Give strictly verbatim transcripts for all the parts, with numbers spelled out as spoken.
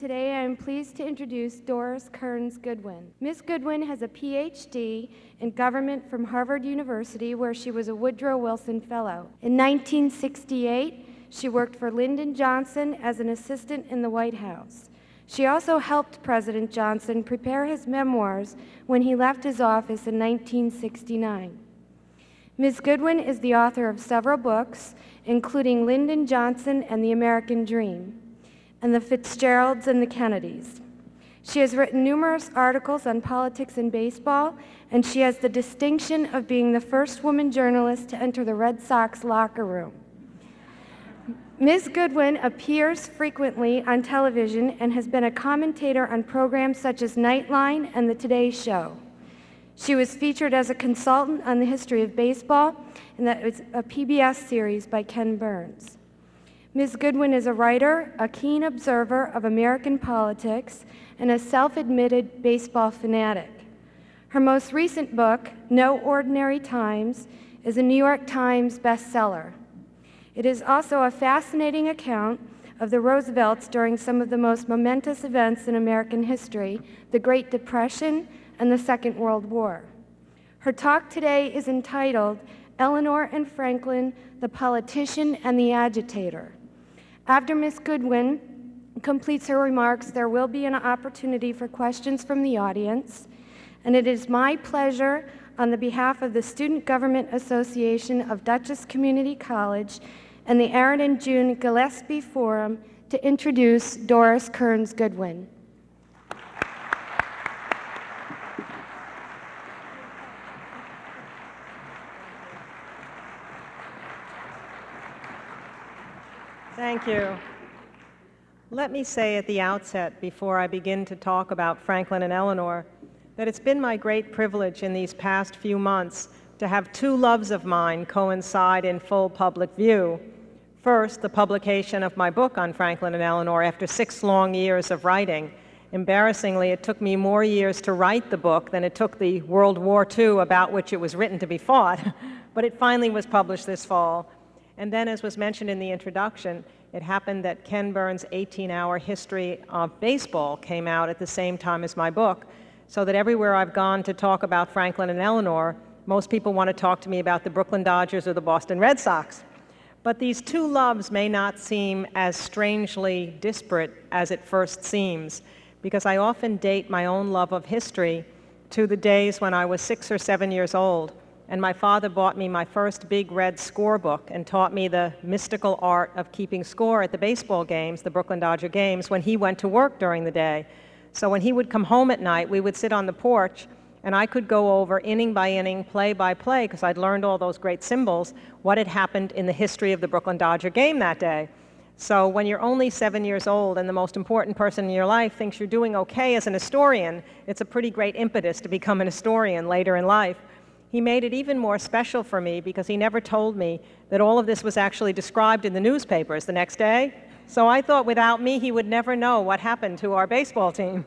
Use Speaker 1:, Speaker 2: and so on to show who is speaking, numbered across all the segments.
Speaker 1: Today, I am pleased to introduce Doris Kearns Goodwin. Miz Goodwin has a P H D in government from Harvard University, where she was a Woodrow Wilson Fellow. In nineteen sixty-eight, she worked for Lyndon Johnson as an assistant in the White House. She also helped President Johnson prepare his memoirs when he left his office in nineteen sixty-nine. Miz Goodwin is the author of several books, including Lyndon Johnson and the American Dream, and the Fitzgeralds and the Kennedys. She has written numerous articles on politics and baseball, and she has the distinction of being the first woman journalist to enter the Red Sox locker room. Miz Goodwin appears frequently on television and has been a commentator on programs such as Nightline and The Today Show. She was featured as a consultant on the history of baseball, and that was a P B S series by Ken Burns. Miz Goodwin is a writer, a keen observer of American politics, and a self-admitted baseball fanatic. Her most recent book, No Ordinary Times, is a New York Times bestseller. It is also a fascinating account of the Roosevelts during some of the most momentous events in American history, the Great Depression and the Second World War. Her talk today is entitled Eleanor and Franklin, the Politician and the Agitator. After Miz Goodwin completes her remarks, there will be an opportunity for questions from the audience, and it is my pleasure, on the behalf of the Student Government Association of Dutchess Community College and the Aaron and June Gillespie Forum, to introduce Doris Kearns Goodwin.
Speaker 2: Thank you. Let me say at the outset, before I begin to talk about Franklin and Eleanor, that it's been my great privilege in these past few months to have two loves of mine coincide in full public view. First, the publication of my book on Franklin and Eleanor after six long years of writing. Embarrassingly, it took me more years to write the book than it took the World War Two about which it was written to be fought, but it finally was published this fall. And then, as was mentioned in the introduction, it happened that Ken Burns' eighteen-hour history of baseball came out at the same time as my book, so that everywhere I've gone to talk about Franklin and Eleanor, most people want to talk to me about the Brooklyn Dodgers or the Boston Red Sox. But these two loves may not seem as strangely disparate as it first seems, because I often date my own love of history to the days when I was six or seven years old, and my father bought me my first big red scorebook and taught me the mystical art of keeping score at the baseball games, the Brooklyn Dodger games, when he went to work during the day. So when he would come home at night, we would sit on the porch, and I could go over inning by inning, play by play, because I'd learned all those great symbols, what had happened in the history of the Brooklyn Dodger game that day. So when you're only seven years old and the most important person in your life thinks you're doing okay as an historian, it's a pretty great impetus to become an historian later in life. He made it even more special for me because he never told me that all of this was actually described in the newspapers the next day. So I thought without me, he would never know what happened to our baseball team.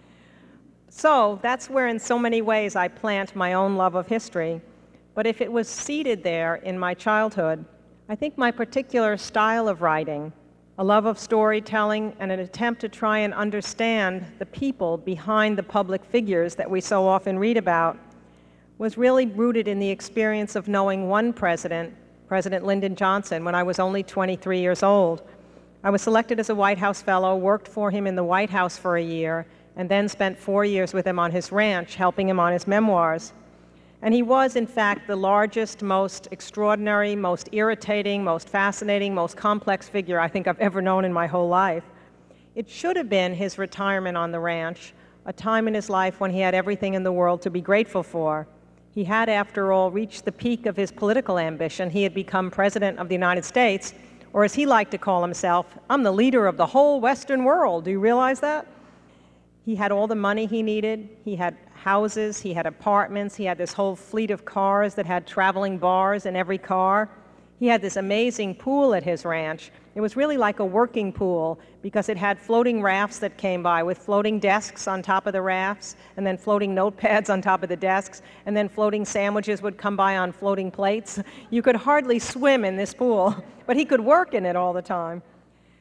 Speaker 2: So that's where in so many ways I plant my own love of history. But if it was seated there in my childhood, I think my particular style of writing, a love of storytelling and an attempt to try and understand the people behind the public figures that we so often read about, was really rooted in the experience of knowing one president, President Lyndon Johnson, when I was only twenty-three years old. I was selected as a White House fellow, worked for him in the White House for a year, and then spent four years with him on his ranch, helping him on his memoirs. And he was, in fact, the largest, most extraordinary, most irritating, most fascinating, most complex figure I think I've ever known in my whole life. It should have been his retirement on the ranch, a time in his life when he had everything in the world to be grateful for. He had, after all, reached the peak of his political ambition. He had become President of the United States, or as he liked to call himself, I'm the leader of the whole Western world. Do you realize that? He had all the money he needed. He had houses, he had apartments, he had this whole fleet of cars that had traveling bars in every car. He had this amazing pool at his ranch. It was really like a working pool because it had floating rafts that came by with floating desks on top of the rafts, and then floating notepads on top of the desks, and then floating sandwiches would come by on floating plates. You could hardly swim in this pool, but he could work in it all the time.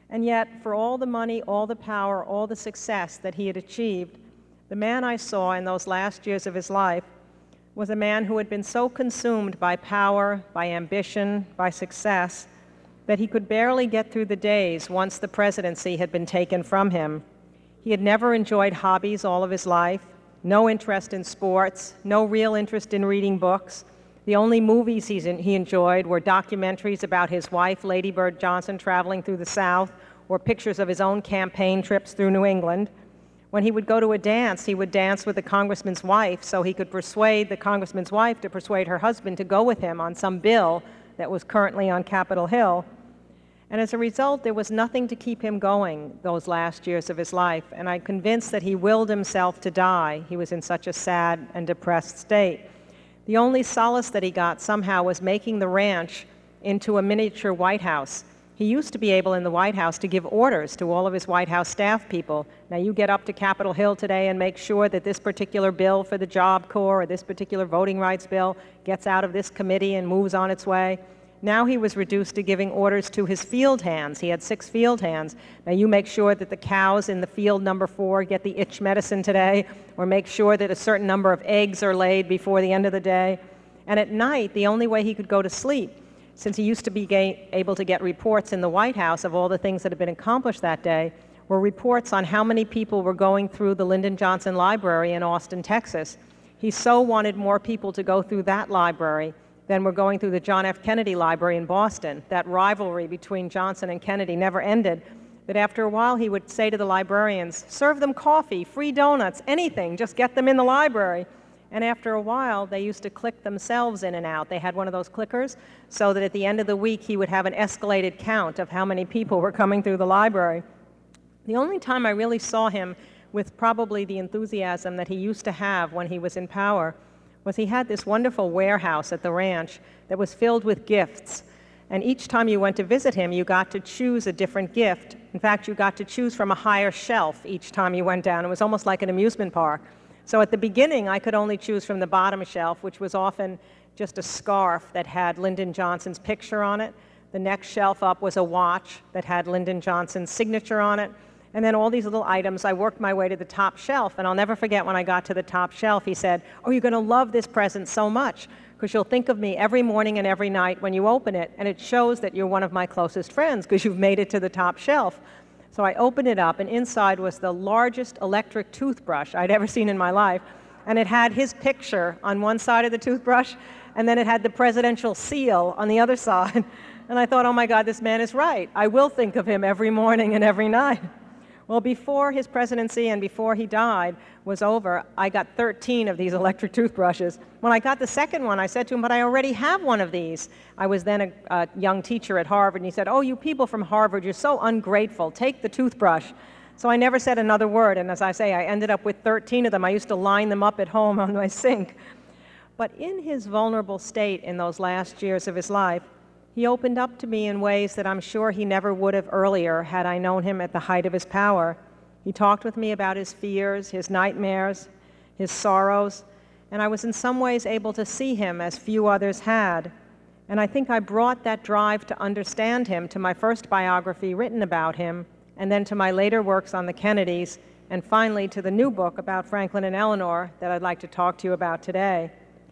Speaker 2: And yet, for all the money, all the power, all the success that he had achieved, the man I saw in those last years of his life was a man who had been so consumed by power, by ambition, by success, that he could barely get through the days once the presidency had been taken from him. He had never enjoyed hobbies all of his life, no interest in sports, no real interest in reading books. The only movies he's in, he enjoyed were documentaries about his wife, Lady Bird Johnson, traveling through the South, or pictures of his own campaign trips through New England. When he would go to a dance, he would dance with the congressman's wife so he could persuade the congressman's wife to persuade her husband to go with him on some bill that was currently on Capitol Hill. And as a result, there was nothing to keep him going those last years of his life, and I'm convinced that he willed himself to die. He was in such a sad and depressed state. The only solace that he got somehow was making the ranch into a miniature White House. He used to be able in the White House to give orders to all of his White House staff people. Now you get up to Capitol Hill today and make sure that this particular bill for the Job Corps or this particular voting rights bill gets out of this committee and moves on its way. Now he was reduced to giving orders to his field hands. He had six field hands. Now you make sure that the cows in the field number four get the itch medicine today, or make sure that a certain number of eggs are laid before the end of the day. And at night, the only way he could go to sleep, since he used to be able to get reports in the White House of all the things that had been accomplished that day, were reports on how many people were going through the Lyndon Johnson Library in Austin, Texas. He so wanted more people to go through that library than were going through the John F. Kennedy Library in Boston. That rivalry between Johnson and Kennedy never ended, that after a while he would say to the librarians, serve them coffee, free donuts, anything, just get them in the library. And after a while, they used to click themselves in and out. They had one of those clickers, so that at the end of the week, he would have an escalated count of how many people were coming through the library. The only time I really saw him with probably the enthusiasm that he used to have when he was in power was he had this wonderful warehouse at the ranch that was filled with gifts. And each time you went to visit him, you got to choose a different gift. In fact, you got to choose from a higher shelf each time you went down. It was almost like an amusement park. So at the beginning, I could only choose from the bottom shelf, which was often just a scarf that had Lyndon Johnson's picture on it. The next shelf up was a watch that had Lyndon Johnson's signature on it. And then all these little items, I worked my way to the top shelf. And I'll never forget when I got to the top shelf, he said, oh, you're going to love this present so much, because you'll think of me every morning and every night when you open it. And it shows that you're one of my closest friends, because you've made it to the top shelf. So I opened it up, and inside was the largest electric toothbrush I'd ever seen in my life. And it had his picture on one side of the toothbrush, and then it had the presidential seal on the other side. And I thought, oh my God, this man is right. I will think of him every morning and every night. Well, before his presidency and before he died was over, I got thirteen of these electric toothbrushes. When I got the second one, I said to him, but I already have one of these. I was then a, a young teacher at Harvard, and he said, oh, you people from Harvard, you're so ungrateful. Take the toothbrush. So I never said another word, and as I say, I ended up with thirteen of them. I used to line them up at home on my sink. But in his vulnerable state in those last years of his life, he opened up to me in ways that I'm sure he never would have earlier had I known him at the height of his power. He talked with me about his fears, his nightmares, his sorrows, and I was in some ways able to see him as few others had. And I think I brought that drive to understand him to my first biography written about him, and then to my later works on the Kennedys, and finally to the new book about Franklin and Eleanor that I'd like to talk to you about today.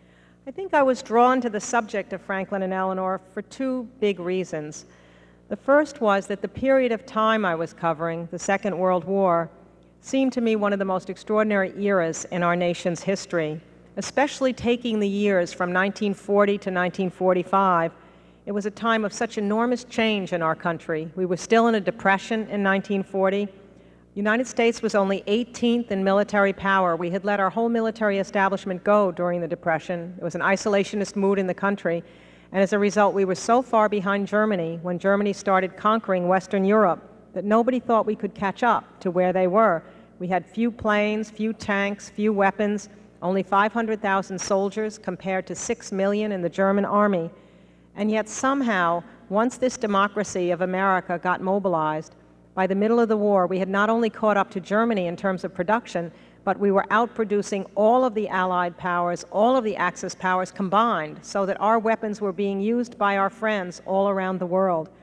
Speaker 2: I think I was drawn to the subject of Franklin and Eleanor for two big reasons. The first was that the period of time I was covering, the Second World War, seemed to me one of the most extraordinary eras in our nation's history, especially taking the years from nineteen forty to nineteen forty-five. It was a time of such enormous change in our country. We were still in a depression in nineteen forty. The United States was only eighteenth in military power. We had let our whole military establishment go during the Depression. It was an isolationist mood in the country. And as a result, we were so far behind Germany when Germany started conquering Western Europe that nobody thought we could catch up to where they were. We had few planes, few tanks, few weapons, only five hundred thousand soldiers compared to six million in the German army. And yet somehow, once this democracy of America got mobilized, by the middle of the war, we had not only caught up to Germany in terms of production, but we were outproducing all of the Allied powers, all of the Axis powers combined, so that our weapons were being used by our friends all around the world.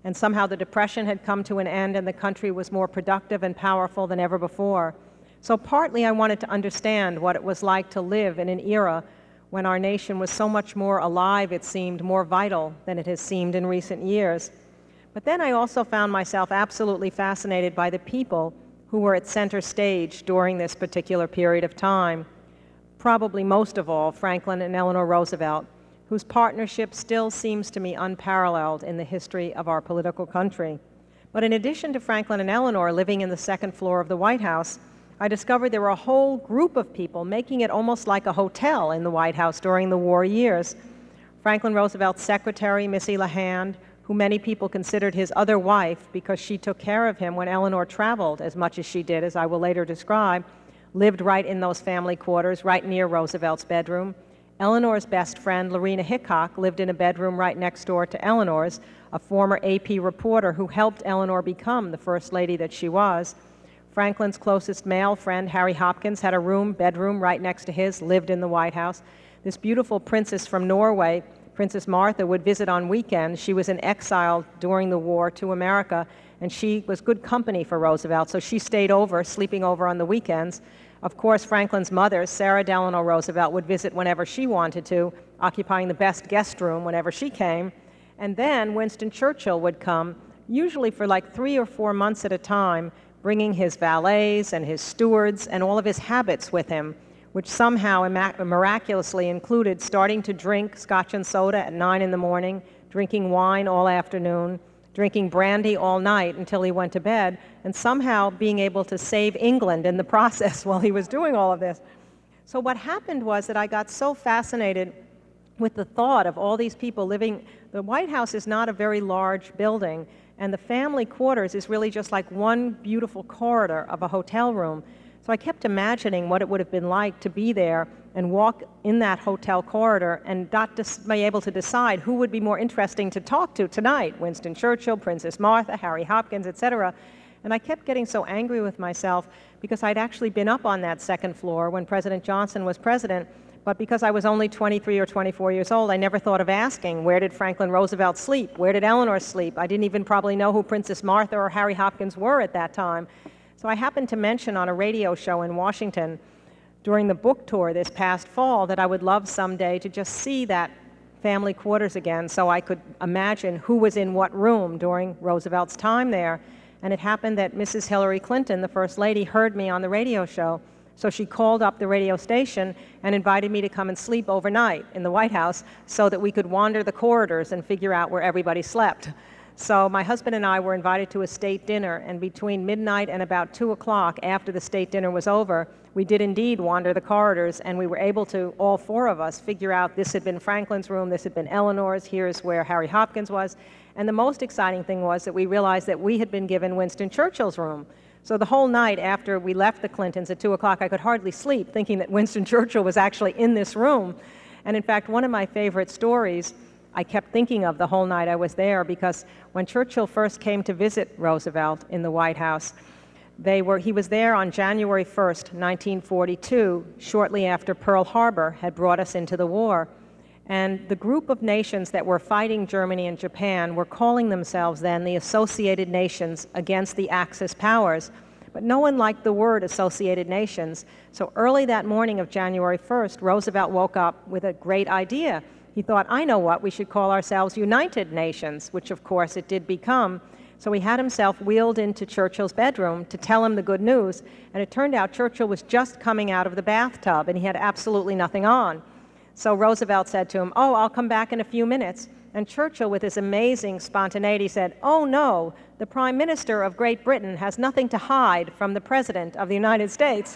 Speaker 2: and somehow the Depression had come to an end and the country was more productive and powerful than ever before. So partly I wanted to understand what it was like to live in an era when our nation was so much more alive, it seemed, more vital than it has seemed in recent years. But then I also found myself absolutely fascinated by the people who were at center stage during this particular period of time. Probably most of all, Franklin and Eleanor Roosevelt, whose partnership still seems to me unparalleled in the history of our political country. But in addition to Franklin and Eleanor living in the second floor of the White House, I discovered there were a whole group of people making it almost like a hotel in the White House during the war years. Franklin Roosevelt's secretary, Missy LeHand, who many people considered his other wife because she took care of him when Eleanor traveled as much as she did, as I will later describe, lived right in those family quarters, right near Roosevelt's bedroom. Eleanor's best friend, Lorena Hickok, lived in a bedroom right next door to Eleanor's, a former A P reporter who helped Eleanor become the first lady that she was. Franklin's closest male friend, Harry Hopkins, had a room, bedroom right next to his, lived in the White House. This beautiful princess from Norway, Princess Martha, would visit on weekends. She was in exile during the war to America, and she was good company for Roosevelt, so she stayed over, sleeping over on the weekends. Of course, Franklin's mother, Sarah Delano Roosevelt, would visit whenever she wanted to, occupying the best guest room whenever she came. And then Winston Churchill would come, usually for like three or four months at a time, bringing his valets and his stewards and all of his habits with him, which somehow miraculously included starting to drink scotch and soda at nine in the morning, drinking wine all afternoon, drinking brandy all night until he went to bed, and somehow being able to save England in the process while he was doing all of this. So what happened was that I got so fascinated with the thought of all these people living. The White House is not a very large building, and the family quarters is really just like one beautiful corridor of a hotel room. So I kept imagining what it would have been like to be there and walk in that hotel corridor and not just be able to decide who would be more interesting to talk to tonight, Winston Churchill, Princess Martha, Harry Hopkins, et cetera. And I kept getting so angry with myself because I'd actually been up on that second floor when President Johnson was president, but because I was only twenty-three or twenty-four years old, I never thought of asking, where did Franklin Roosevelt sleep? Where did Eleanor sleep? I didn't even probably know who Princess Martha or Harry Hopkins were at that time. So I happened to mention on a radio show in Washington during the book tour this past fall that I would love someday to just see that family quarters again so I could imagine who was in what room during Roosevelt's time there. And it happened that Missus Hillary Clinton, the First Lady, heard me on the radio show. So she called up the radio station and invited me to come and sleep overnight in the White House so that we could wander the corridors and figure out where everybody slept. So my husband and I were invited to a state dinner, and between midnight and about two o'clock after the state dinner was over, we did indeed wander the corridors, and we were able to, all four of us, figure out this had been Franklin's room, this had been Eleanor's, here's where Harry Hopkins was. And the most exciting thing was that we realized that we had been given Winston Churchill's room. So the whole night after we left the Clintons at two o'clock, I could hardly sleep thinking that Winston Churchill was actually in this room. And in fact, one of my favorite stories I kept thinking of the whole night I was there, because when Churchill first came to visit Roosevelt in the White House, they were, he was there on January first, nineteen forty-two, shortly after Pearl Harbor had brought us into the war. And the group of nations that were fighting Germany and Japan were calling themselves then the Associated Nations against the Axis powers. But no one liked the word Associated Nations. So early that morning of January first, Roosevelt woke up with a great idea. He thought, I know what, we should call ourselves United Nations, which of course it did become. So he had himself wheeled into Churchill's bedroom to tell him the good news, and it turned out Churchill was just coming out of the bathtub and he had absolutely nothing on. So Roosevelt said to him, oh, I'll come back in a few minutes. And Churchill, with his amazing spontaneity, said, oh no, the Prime Minister of Great Britain has nothing to hide from the President of the United States.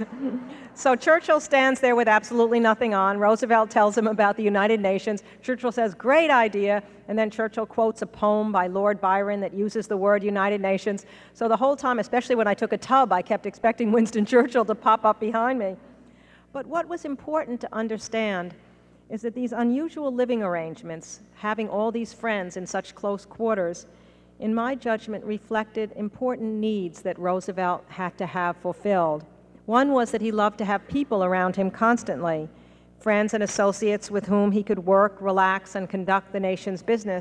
Speaker 2: So Churchill stands there with absolutely nothing on. Roosevelt tells him about the United Nations. Churchill says, great idea. And then Churchill quotes a poem by Lord Byron that uses the word United Nations. So the whole time, especially when I took a tub, I kept expecting Winston Churchill to pop up behind me. But what was important to understand is that these unusual living arrangements, having all these friends in such close quarters, in my judgment reflected important needs that Roosevelt had to have fulfilled. One was that he loved to have people around him constantly, friends and associates with whom he could work, relax, and conduct the nation's business.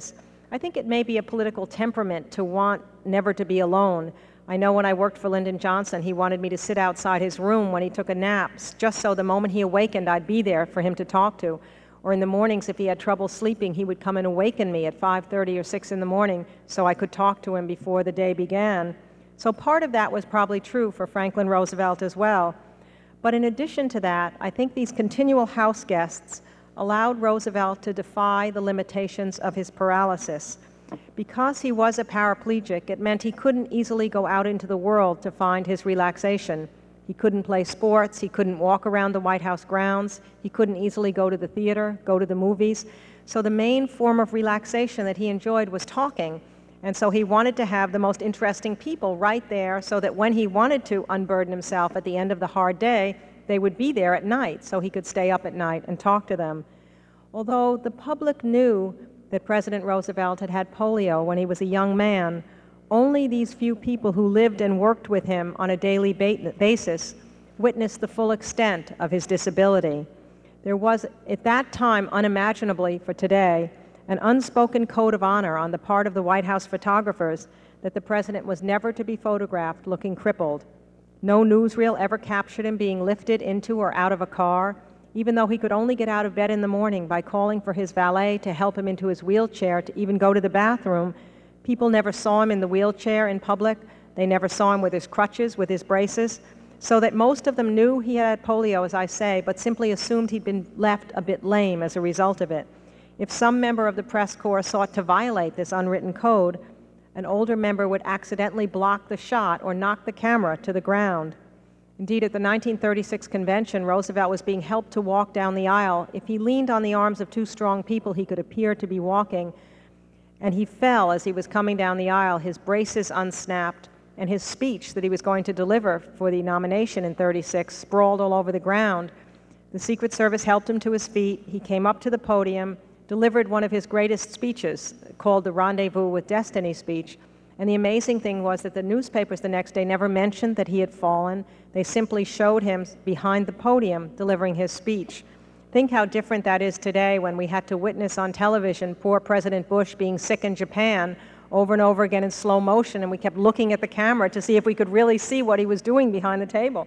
Speaker 2: I think it may be a political temperament to want never to be alone. I know when I worked for Lyndon Johnson, he wanted me to sit outside his room when he took a nap, just so the moment he awakened, I'd be there for him to talk to. Or in the mornings, if he had trouble sleeping, he would come and awaken me at five thirty or six in the morning so I could talk to him before the day began. So part of that was probably true for Franklin Roosevelt as well. But in addition to that, I think these continual house guests allowed Roosevelt to defy the limitations of his paralysis. Because he was a paraplegic, it meant he couldn't easily go out into the world to find his relaxation. He couldn't play sports, he couldn't walk around the White House grounds, he couldn't easily go to the theater, go to the movies. So the main form of relaxation that he enjoyed was talking. And so he wanted to have the most interesting people right there so that when he wanted to unburden himself at the end of the hard day, they would be there at night so he could stay up at night and talk to them. Although the public knew that President Roosevelt had had polio when he was a young man, only these few people who lived and worked with him on a daily basis witnessed the full extent of his disability. There was, at that time, unimaginably for today, an unspoken code of honor on the part of the White House photographers that the president was never to be photographed looking crippled. No newsreel ever captured him being lifted into or out of a car, even though he could only get out of bed in the morning by calling for his valet to help him into his wheelchair to even go to the bathroom. People never saw him in the wheelchair in public. They never saw him with his crutches, with his braces, so that most of them knew he had polio, as I say, but simply assumed he'd been left a bit lame as a result of it. If some member of the press corps sought to violate this unwritten code, an older member would accidentally block the shot or knock the camera to the ground. Indeed, at the nineteen thirty-six convention, Roosevelt was being helped to walk down the aisle. If he leaned on the arms of two strong people, he could appear to be walking. And he fell as he was coming down the aisle, his braces unsnapped, and his speech that he was going to deliver for the nomination in thirty-six sprawled all over the ground. The Secret Service helped him to his feet. He came up to the podium, delivered one of his greatest speeches, called the Rendezvous with Destiny speech. And the amazing thing was that the newspapers the next day never mentioned that he had fallen. They simply showed him behind the podium delivering his speech. Think how different that is today when we had to witness on television poor President Bush being sick in Japan over and over again in slow motion, and we kept looking at the camera to see if we could really see what he was doing behind the table.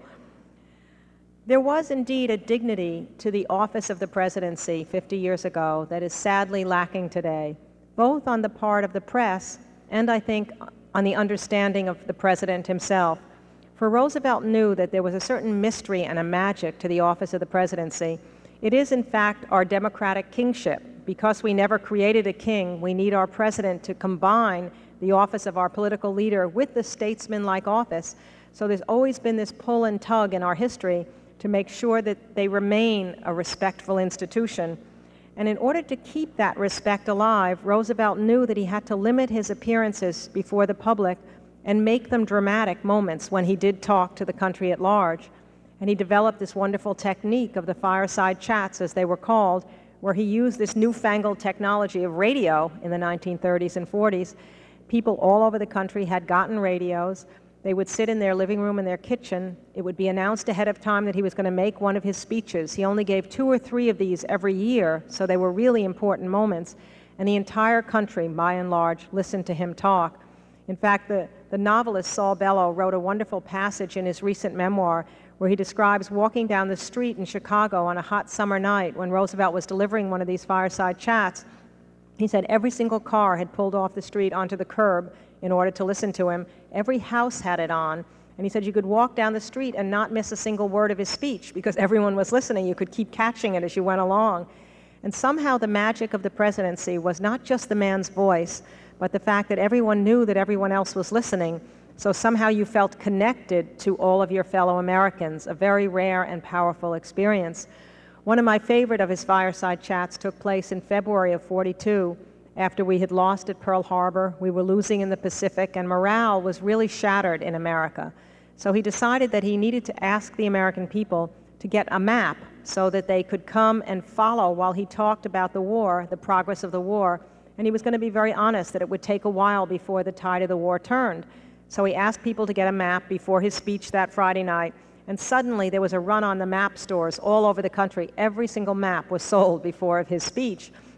Speaker 2: There was indeed a dignity to the office of the presidency fifty years ago that is sadly lacking today, both on the part of the press and, I think, on the understanding of the president himself. For Roosevelt knew that there was a certain mystery and a magic to the office of the presidency. It is, in fact, our democratic kingship. Because we never created a king, we need our president to combine the office of our political leader with the statesman-like office. So there's always been this pull and tug in our history to make sure that they remain a respectful institution. And in order to keep that respect alive, Roosevelt knew that he had to limit his appearances before the public and make them dramatic moments when he did talk to the country at large. And he developed this wonderful technique of the fireside chats, as they were called, where he used this newfangled technology of radio in the nineteen thirties and forties. People all over the country had gotten radios. They would sit in their living room, in their kitchen. It would be announced ahead of time that he was going to make one of his speeches. He only gave two or three of these every year, so they were really important moments. And the entire country, by and large, listened to him talk. In fact, the, the novelist Saul Bellow wrote a wonderful passage in his recent memoir where he describes walking down the street in Chicago on a hot summer night when Roosevelt was delivering one of these fireside chats. He said every single car had pulled off the street onto the curb in order to listen to him. Every house had it on. And he said you could walk down the street and not miss a single word of his speech because everyone was listening. You could keep catching it as you went along. And somehow the magic of the presidency was not just the man's voice, but the fact that everyone knew that everyone else was listening. So somehow you felt connected to all of your fellow Americans, a very rare and powerful experience. One of my favorite of his fireside chats took place in February of forty-two. After we had lost at Pearl Harbor, we were losing in the Pacific, and morale was really shattered in America. So he decided that he needed to ask the American people to get a map so that they could come and follow while he talked about the war, the progress of the war. And he was going to be very honest that it would take a while before the tide of the war turned. So he asked people to get a map before his speech that Friday night, and suddenly there was a run on the map stores all over the country. Every single map was sold before his speech.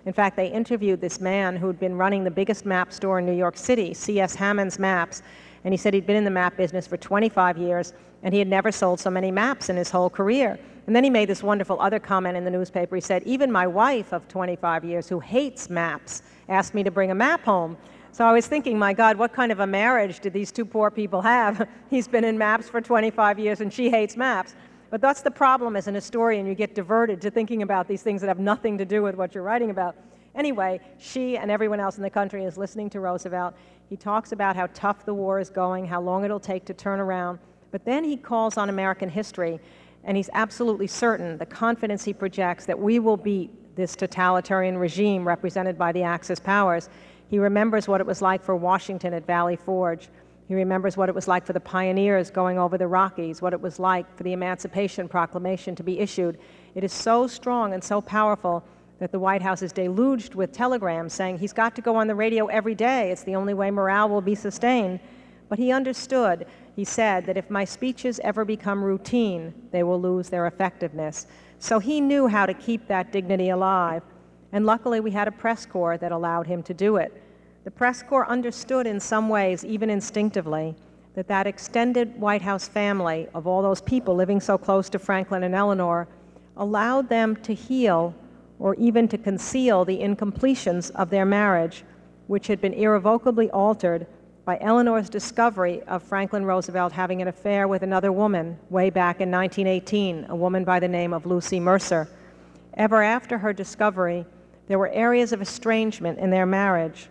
Speaker 2: In fact, they interviewed this man who had been running the biggest map store in New York City, C S Hammond's Maps, and he said he'd been in the map business for twenty-five years, and he had never sold so many maps in his whole career. And then he made this wonderful other comment in the newspaper. He said, even my wife of twenty-five years, who hates maps, asked me to bring a map home. So I was thinking, my God, what kind of a marriage did these two poor people have? He's been in maps for twenty-five years, and she hates maps. But that's the problem as an historian. You get diverted to thinking about these things that have nothing to do with what you're writing about. Anyway, she and everyone else in the country is listening to Roosevelt. He talks about how tough the war is going, how long it'll take to turn around. But then he calls on American history, and he's absolutely certain, the confidence he projects, that we will beat this totalitarian regime represented by the Axis powers. He remembers what it was like for Washington at Valley Forge. He remembers what it was like for the pioneers going over the Rockies, what it was like for the Emancipation Proclamation to be issued. It is so strong and so powerful that the White House is deluged with telegrams saying he's got to go on the radio every day. It's the only way morale will be sustained. But he understood, he said, that if my speeches ever become routine, they will lose their effectiveness. So he knew how to keep that dignity alive. And luckily, we had a press corps that allowed him to do it. The press corps understood in some ways, even instinctively, that that extended White House family of all those people living so close to Franklin and Eleanor allowed them to heal or even to conceal the incompletions of their marriage, which had been irrevocably altered by Eleanor's discovery of Franklin Roosevelt having an affair with another woman way back in nineteen eighteen, a woman by the name of Lucy Mercer. Ever after her discovery, there were areas of estrangement in their marriage,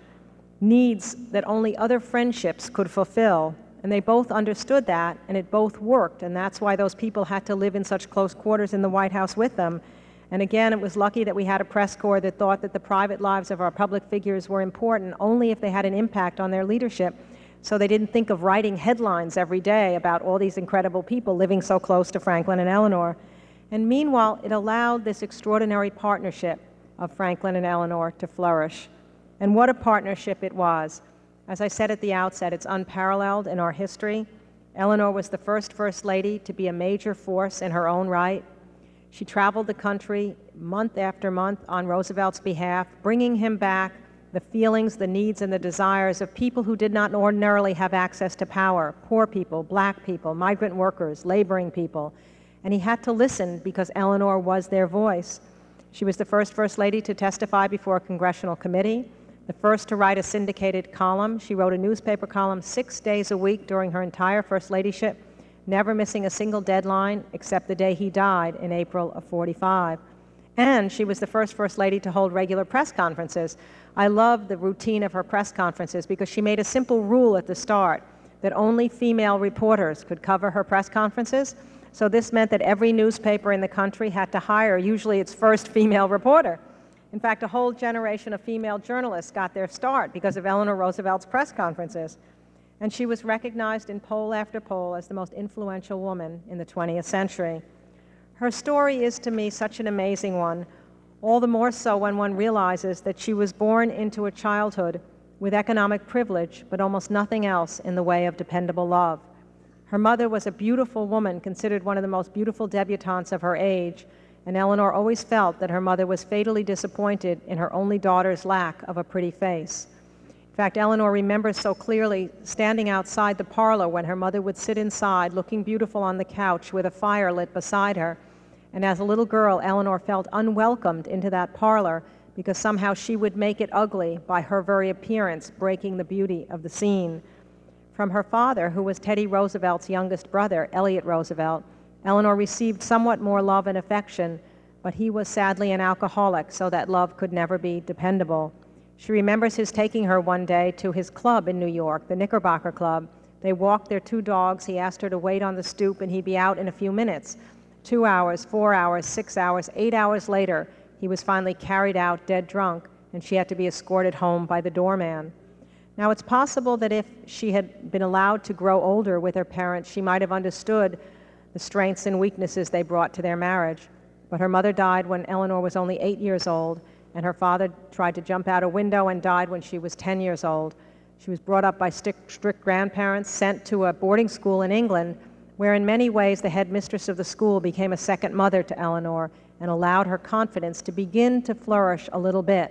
Speaker 2: needs that only other friendships could fulfill, and they both understood that, and it both worked, and that's why those people had to live in such close quarters in the White House with them. And again, it was lucky that we had a press corps that thought that the private lives of our public figures were important only if they had an impact on their leadership, so they didn't think of writing headlines every day about all these incredible people living so close to Franklin and Eleanor. And meanwhile, it allowed this extraordinary partnership of Franklin and Eleanor to flourish. And what a partnership it was. As I said at the outset, it's unparalleled in our history. Eleanor was the first First Lady to be a major force in her own right. She traveled the country month after month on Roosevelt's behalf, bringing him back the feelings, the needs, and the desires of people who did not ordinarily have access to power, poor people, black people, migrant workers, laboring people. And he had to listen because Eleanor was their voice. She was the first First Lady to testify before a congressional committee, the first to write a syndicated column. She wrote a newspaper column six days a week during her entire First Ladyship, never missing a single deadline except the day he died in April of forty-five. And she was the first First Lady to hold regular press conferences. I love the routine of her press conferences because she made a simple rule at the start that only female reporters could cover her press conferences. So this meant that every newspaper in the country had to hire usually its first female reporter. In fact, a whole generation of female journalists got their start because of Eleanor Roosevelt's press conferences. And she was recognized in poll after poll as the most influential woman in the twentieth century. Her story is, to me, such an amazing one, all the more so when one realizes that she was born into a childhood with economic privilege, but almost nothing else in the way of dependable love. Her mother was a beautiful woman, considered one of the most beautiful debutantes of her age, and Eleanor always felt that her mother was fatally disappointed in her only daughter's lack of a pretty face. In fact, Eleanor remembers so clearly standing outside the parlor when her mother would sit inside, looking beautiful on the couch with a fire lit beside her. And as a little girl, Eleanor felt unwelcomed into that parlor because somehow she would make it ugly by her very appearance, breaking the beauty of the scene. From her father, who was Teddy Roosevelt's youngest brother, Elliott Roosevelt, Eleanor received somewhat more love and affection, but he was sadly an alcoholic, so that love could never be dependable. She remembers his taking her one day to his club in New York, the Knickerbocker Club. They walked their two dogs. He asked her to wait on the stoop, and he'd be out in a few minutes. Two hours, four hours, six hours, eight hours later, he was finally carried out dead drunk, and she had to be escorted home by the doorman. Now, it's possible that if she had been allowed to grow older with her parents, she might have understood the strengths and weaknesses they brought to their marriage. But her mother died when Eleanor was only eight years old, and her father tried to jump out a window and died when she was ten years old. She was brought up by strict, strict grandparents, sent to a boarding school in England, where in many ways the headmistress of the school became a second mother to Eleanor and allowed her confidence to begin to flourish a little bit.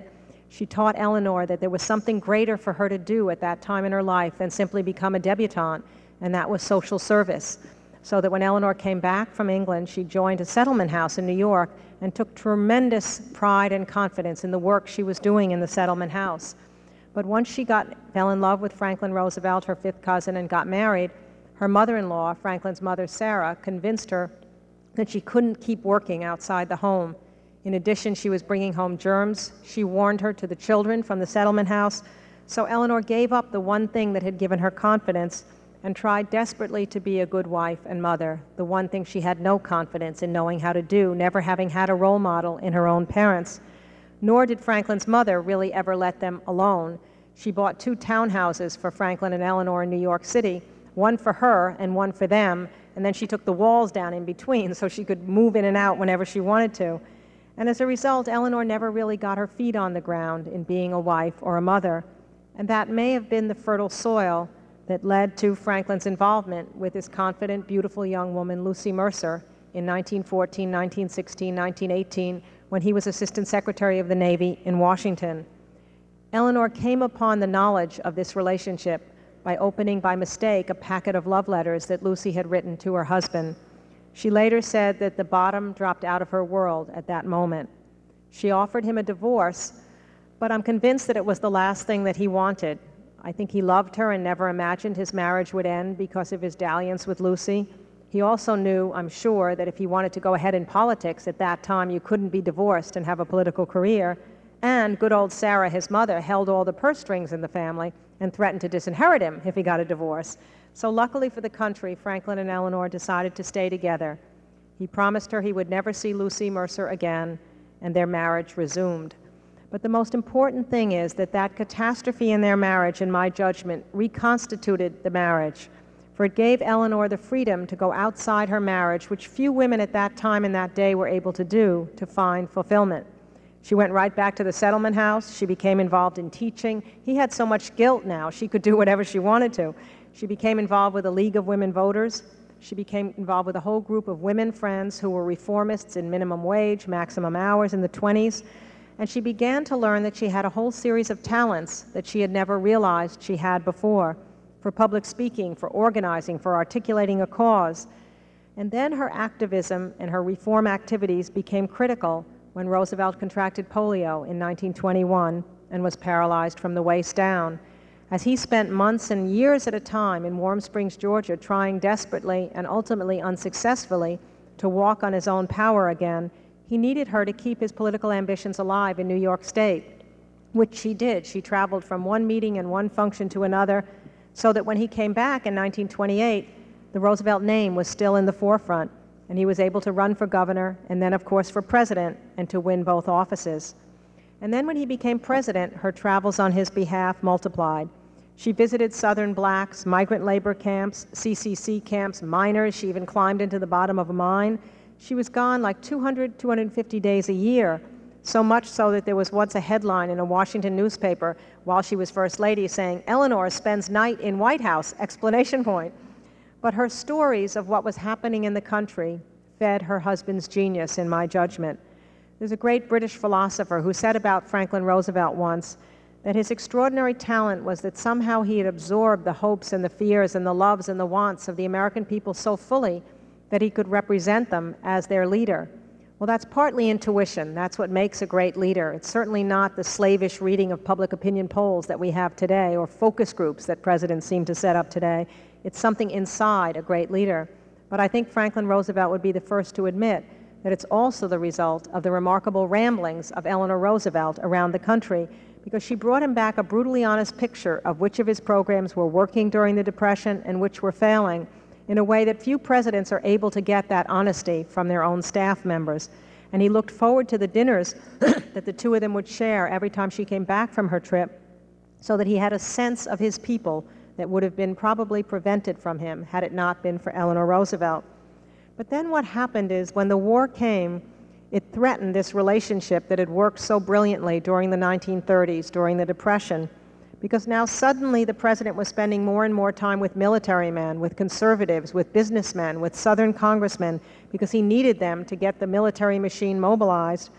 Speaker 2: She taught Eleanor that there was something greater for her to do at that time in her life than simply become a debutante, and that was social service. So that when Eleanor came back from England, she joined a settlement house in New York and took tremendous pride and confidence in the work she was doing in the settlement house. But once she got, fell in love with Franklin Roosevelt, her fifth cousin, and got married, her mother-in-law, Franklin's mother, Sarah, convinced her that she couldn't keep working outside the home. In addition, she was bringing home germs. She warned her to the children from the settlement house. So Eleanor gave up the one thing that had given her confidence and tried desperately to be a good wife and mother, the one thing she had no confidence in knowing how to do, never having had a role model in her own parents. Nor did Franklin's mother really ever let them alone. She bought two townhouses for Franklin and Eleanor in New York City, one for her and one for them, and then she took the walls down in between so she could move in and out whenever she wanted to. And as a result, Eleanor never really got her feet on the ground in being a wife or a mother, and that may have been the fertile soil that led to Franklin's involvement with this confident, beautiful young woman, Lucy Mercer, in nineteen fourteen, nineteen sixteen, nineteen eighteen, when he was Assistant Secretary of the Navy in Washington. Eleanor came upon the knowledge of this relationship by opening by mistake a packet of love letters that Lucy had written to her husband. She later said that the bottom dropped out of her world at that moment. She offered him a divorce, but I'm convinced that it was the last thing that he wanted. I think he loved her and never imagined his marriage would end because of his dalliance with Lucy. He also knew, I'm sure, that if he wanted to go ahead in politics at that time, you couldn't be divorced and have a political career. And good old Sarah, his mother, held all the purse strings in the family and threatened to disinherit him if he got a divorce. So luckily for the country, Franklin and Eleanor decided to stay together. He promised her he would never see Lucy Mercer again, and their marriage resumed. But the most important thing is that that catastrophe in their marriage, in my judgment, reconstituted the marriage. For it gave Eleanor the freedom to go outside her marriage, which few women at that time and that day were able to do, to find fulfillment. She went right back to the settlement house. She became involved in teaching. He had so much guilt now, she could do whatever she wanted to. She became involved with the League of Women Voters. She became involved with a whole group of women friends who were reformists in minimum wage, maximum hours in the twenties. And she began to learn that she had a whole series of talents that she had never realized she had before, for public speaking, for organizing, for articulating a cause. And then her activism and her reform activities became critical when Roosevelt contracted polio in nineteen twenty-one and was paralyzed from the waist down. As he spent months and years at a time in Warm Springs, Georgia, trying desperately and ultimately unsuccessfully to walk on his own power again, he needed her to keep his political ambitions alive in New York State, which she did. She traveled from one meeting and one function to another, so that when he came back in nineteen twenty-eight, the Roosevelt name was still in the forefront, and he was able to run for governor and then, of course, for president, and to win both offices. And then when he became president, her travels on his behalf multiplied. She visited Southern blacks, migrant labor camps, C C C camps, miners. She even climbed into the bottom of a mine. She was gone like two hundred, two hundred fifty days a year, so much so that there was once a headline in a Washington newspaper while she was First Lady saying, "Eleanor spends night in White House!" exclamation point. But her stories of what was happening in the country fed her husband's genius, in my judgment. There's a great British philosopher who said about Franklin Roosevelt once that his extraordinary talent was that somehow he had absorbed the hopes and the fears and the loves and the wants of the American people so fully that he could represent them as their leader. Well, that's partly intuition. That's what makes a great leader. It's certainly not the slavish reading of public opinion polls that we have today or focus groups that presidents seem to set up today. It's something inside a great leader. But I think Franklin Roosevelt would be the first to admit that it's also the result of the remarkable ramblings of Eleanor Roosevelt around the country, because she brought him back a brutally honest picture of which of his programs were working during the Depression and which were failing, in a way that few presidents are able to get that honesty from their own staff members. And he looked forward to the dinners that the two of them would share every time she came back from her trip, so that he had a sense of his people that would have been probably prevented from him had it not been for Eleanor Roosevelt. But then what happened is, when the war came, it threatened this relationship that had worked so brilliantly during the nineteen thirties, during the Depression, because now suddenly the president was spending more and more time with military men, with conservatives, with businessmen, with Southern congressmen, because he needed them to get the military machine mobilized.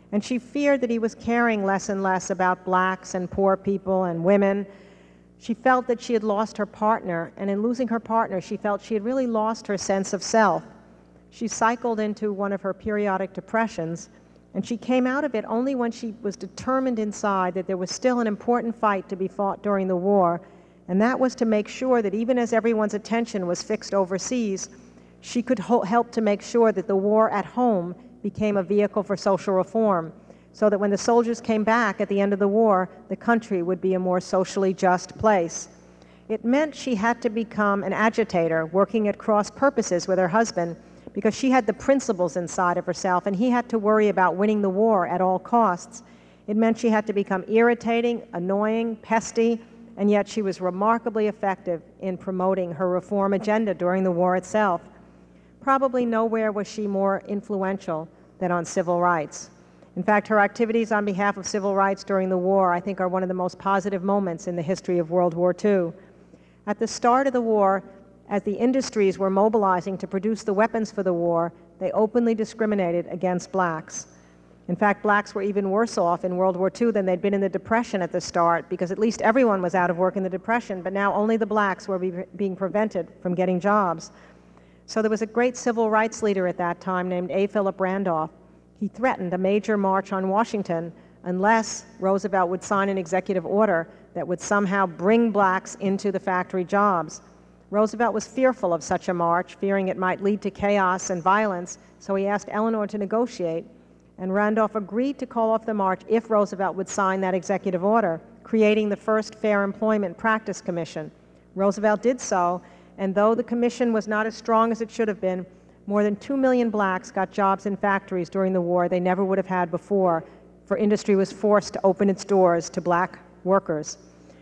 Speaker 2: And she feared that he was caring less and less about blacks and poor people and women. She felt that she had lost her partner, and in losing her partner, she felt she had really lost her sense of self. She cycled into one of her periodic depressions, and she came out of it only when she was determined inside that there was still an important fight to be fought during the war, and that was to make sure that even as everyone's attention was fixed overseas, she could help to make sure that the war at home became a vehicle for social reform, so that when the soldiers came back at the end of the war, the country would be a more socially just place. It meant she had to become an agitator, working at cross purposes with her husband, because she had the principles inside of herself, and he had to worry about winning the war at all costs. It meant she had to become irritating, annoying, pesty, and yet she was remarkably effective in promoting her reform agenda during the war itself. Probably nowhere was she more influential than on civil rights. In fact, her activities on behalf of civil rights during the war, I think, are one of the most positive moments in the history of World War Two. At the start of the war, as the industries were mobilizing to produce the weapons for the war, they openly discriminated against blacks. In fact, blacks were even worse off in World War Two than they'd been in the Depression at the start, because at least everyone was out of work in the Depression, but now only the blacks were be being prevented from getting jobs. So there was a great civil rights leader at that time named A. Philip Randolph. He threatened a major march on Washington unless Roosevelt would sign an executive order that would somehow bring blacks into the factory jobs. Roosevelt was fearful of such a march, fearing it might lead to chaos and violence, so he asked Eleanor to negotiate, and Randolph agreed to call off the march if Roosevelt would sign that executive order, creating the first Fair Employment Practice Commission. Roosevelt did so, and though the commission was not as strong as it should have been, more than two million blacks got jobs in factories during the war they never would have had before, for industry was forced to open its doors to black workers.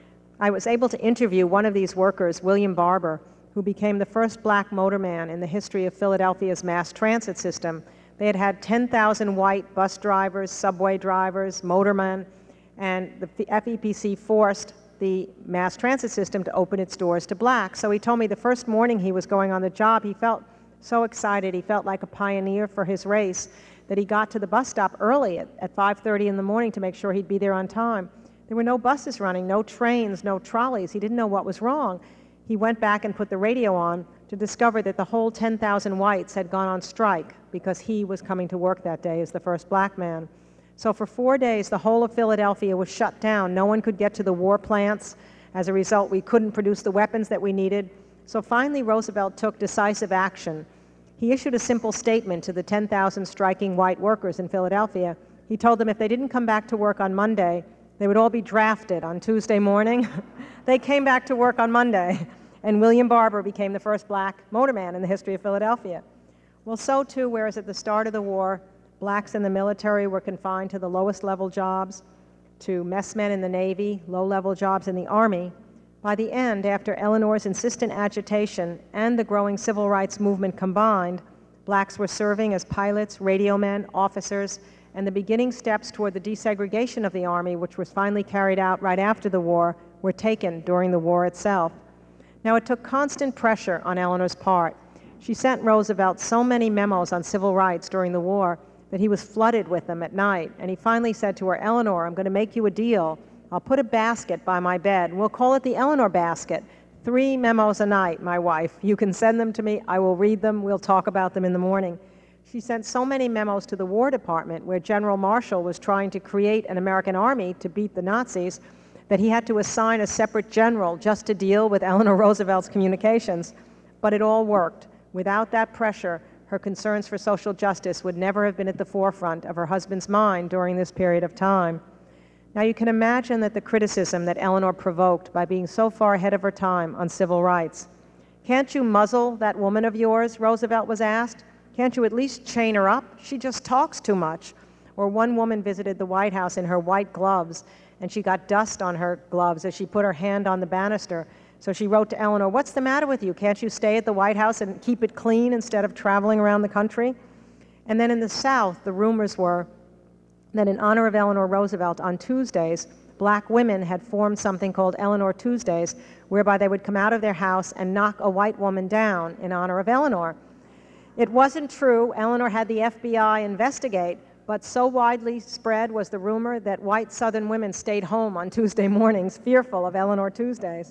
Speaker 2: I was able to interview one of these workers, William Barber, who became the first black motorman in the history of Philadelphia's mass transit system. They had had ten thousand white bus drivers, subway drivers, motormen, and the F E P C forced the mass transit system to open its doors to blacks. So he told me the first morning he was going on the job, he felt so excited, he felt like a pioneer for his race, that he got to the bus stop early at, at five thirty in the morning to make sure he'd be there on time. There were no buses running, no trains, no trolleys. He didn't know what was wrong. He went back and put the radio on to discover that the whole ten thousand whites had gone on strike because he was coming to work that day as the first black man. So for four days, the whole of Philadelphia was shut down. No one could get to the war plants. As a result, we couldn't produce the weapons that we needed. So finally, Roosevelt took decisive action. He issued a simple statement to the ten thousand striking white workers in Philadelphia. He told them if they didn't come back to work on Monday, they would all be drafted on Tuesday morning. They came back to work on Monday, and William Barber became the first black motorman in the history of Philadelphia. Well, so too, whereas at the start of the war, blacks in the military were confined to the lowest level jobs, to messmen in the Navy, low-level jobs in the Army, by the end, after Eleanor's insistent agitation and the growing civil rights movement combined, blacks were serving as pilots, radio men, officers, and the beginning steps toward the desegregation of the Army, which was finally carried out right after the war, were taken during the war itself. Now, it took constant pressure on Eleanor's part. She sent Roosevelt so many memos on civil rights during the war that he was flooded with them at night, and he finally said to her, Eleanor, I'm going to make you a deal. I'll put a basket by my bed, and we'll call it the Eleanor basket. Three memos a night, my wife. You can send them to me. I will read them. We'll talk about them in the morning. She sent so many memos to the War Department, where General Marshall was trying to create an American army to beat the Nazis, that he had to assign a separate general just to deal with Eleanor Roosevelt's communications. But it all worked. Without that pressure, her concerns for social justice would never have been at the forefront of her husband's mind during this period of time. Now, you can imagine that the criticism that Eleanor provoked by being so far ahead of her time on civil rights. Can't you muzzle that woman of yours, Roosevelt was asked? Can't you at least chain her up? She just talks too much. Or one woman visited the White House in her white gloves, and she got dust on her gloves as she put her hand on the banister. So she wrote to Eleanor, what's the matter with you? Can't you stay at the White House and keep it clean instead of traveling around the country? And then in the South, the rumors were that in honor of Eleanor Roosevelt, on Tuesdays, black women had formed something called Eleanor Tuesdays, whereby they would come out of their house and knock a white woman down in honor of Eleanor. It wasn't true. Eleanor had the F B I investigate, but so widely spread was the rumor that white Southern women stayed home on Tuesday mornings, fearful of Eleanor Tuesdays.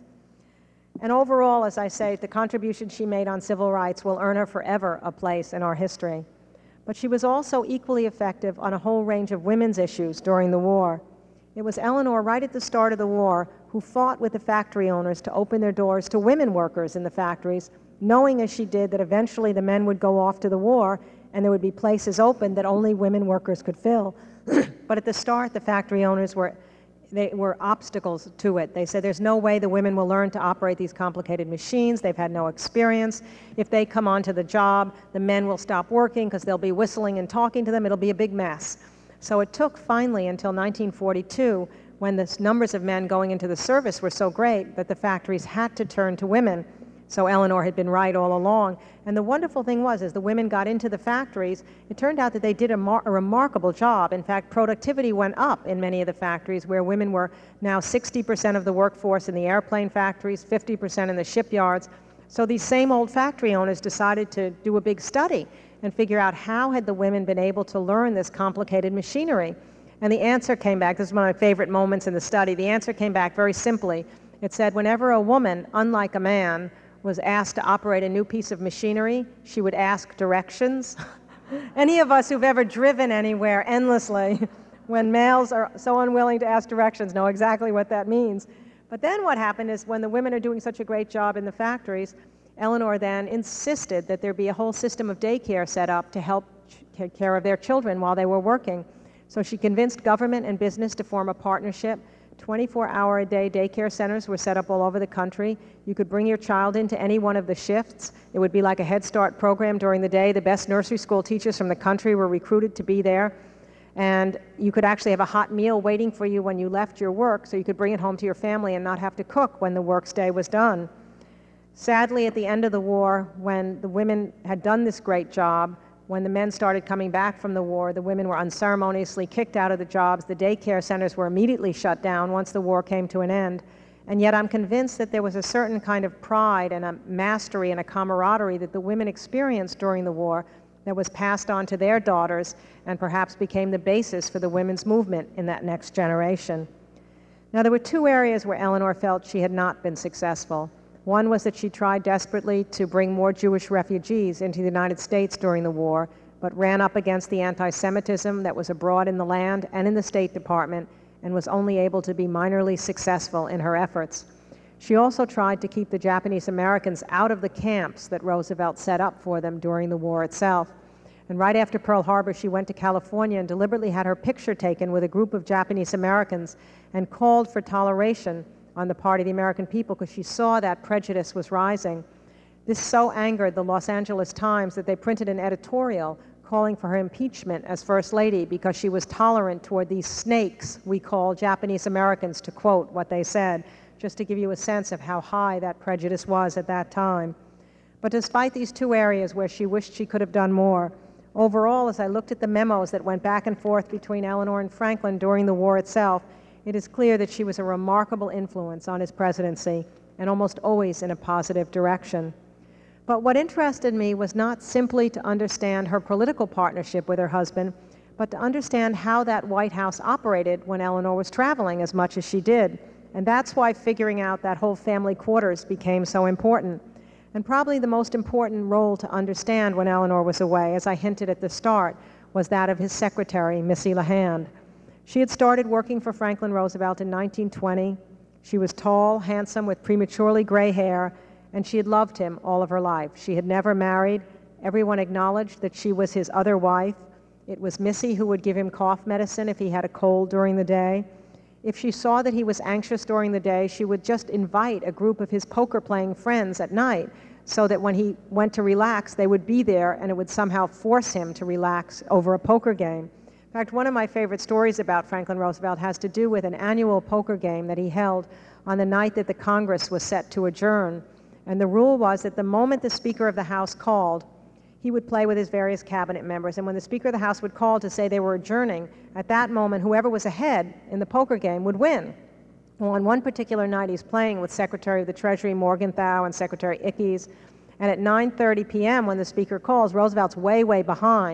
Speaker 2: And overall, as I say, the contribution she made on civil rights will earn her forever a place in our history. But she was also equally effective on a whole range of women's issues during the war. It was Eleanor, right at the start of the war, who fought with the factory owners to open their doors to women workers in the factories, knowing as she did that eventually the men would go off to the war and there would be places open that only women workers could fill. But at the start, the factory owners were, they were obstacles to it. They said there's no way the women will learn to operate these complicated machines. They've had no experience. If they come onto the job, the men will stop working because they'll be whistling and talking to them. It'll be a big mess. So it took finally until nineteen forty-two, when the numbers of men going into the service were so great that the factories had to turn to women. So Eleanor had been right all along. And the wonderful thing was, as the women got into the factories, it turned out that they did a, mar- a remarkable job. In fact, productivity went up in many of the factories, where women were now sixty percent of the workforce in the airplane factories, fifty percent in the shipyards. So these same old factory owners decided to do a big study and figure out how had the women been able to learn this complicated machinery. And the answer came back, this is one of my favorite moments in the study, the answer came back very simply. It said whenever a woman, unlike a man, was asked to operate a new piece of machinery, she would ask directions. Any of us who've ever driven anywhere endlessly, when males are so unwilling to ask directions, know exactly what that means. But then what happened is, when the women are doing such a great job in the factories, Eleanor then insisted that there be a whole system of daycare set up to help take care of their children while they were working. So she convinced government and business to form a partnership. twenty-four hour a day daycare centers were set up all over the country. You could bring your child into any one of the shifts. It would be like a Head Start program during the day. The best nursery school teachers from the country were recruited to be there. And you could actually have a hot meal waiting for you when you left your work, so you could bring it home to your family and not have to cook when the workday was done. Sadly, at the end of the war, when the women had done this great job, when the men started coming back from the war, the women were unceremoniously kicked out of the jobs. The daycare centers were immediately shut down once the war came to an end. And yet I'm convinced that there was a certain kind of pride and a mastery and a camaraderie that the women experienced during the war that was passed on to their daughters and perhaps became the basis for the women's movement in that next generation. Now, there were two areas where Eleanor felt she had not been successful. One was that she tried desperately to bring more Jewish refugees into the United States during the war, but ran up against the anti-Semitism that was abroad in the land and in the State Department, and was only able to be minorly successful in her efforts. She also tried to keep the Japanese Americans out of the camps that Roosevelt set up for them during the war itself. And right after Pearl Harbor, she went to California and deliberately had her picture taken with a group of Japanese Americans and called for toleration on the part of the American people, because she saw that prejudice was rising. This so angered the Los Angeles Times that they printed an editorial calling for her impeachment as First Lady because she was tolerant toward these snakes we call Japanese Americans, to quote what they said, just to give you a sense of how high that prejudice was at that time. But despite these two areas where she wished she could have done more, overall, as I looked at the memos that went back and forth between Eleanor and Franklin during the war itself, it is clear that she was a remarkable influence on his presidency, and almost always in a positive direction. But what interested me was not simply to understand her political partnership with her husband, but to understand how that White House operated when Eleanor was traveling as much as she did. And that's why figuring out that whole family quarters became so important. And probably the most important role to understand when Eleanor was away, as I hinted at the start, was that of his secretary, Missy LeHand. She had started working for Franklin Roosevelt in nineteen twenty. She was tall, handsome, with prematurely gray hair, and she had loved him all of her life. She had never married. Everyone acknowledged that she was his other wife. It was Missy who would give him cough medicine if he had a cold during the day. If she saw that he was anxious during the day, she would just invite a group of his poker-playing friends at night, so that when he went to relax, they would be there, and it would somehow force him to relax over a poker game. In fact, one of my favorite stories about Franklin Roosevelt has to do with an annual poker game that he held on the night that the Congress was set to adjourn. And the rule was that the moment the Speaker of the House called, he would play with his various cabinet members. And when the Speaker of the House would call to say they were adjourning, at that moment, whoever was ahead in the poker game would win. Well, on one particular night, he's playing with Secretary of the Treasury Morgenthau and Secretary Ickes. And at nine thirty p m, when the Speaker calls, Roosevelt's way, way behind.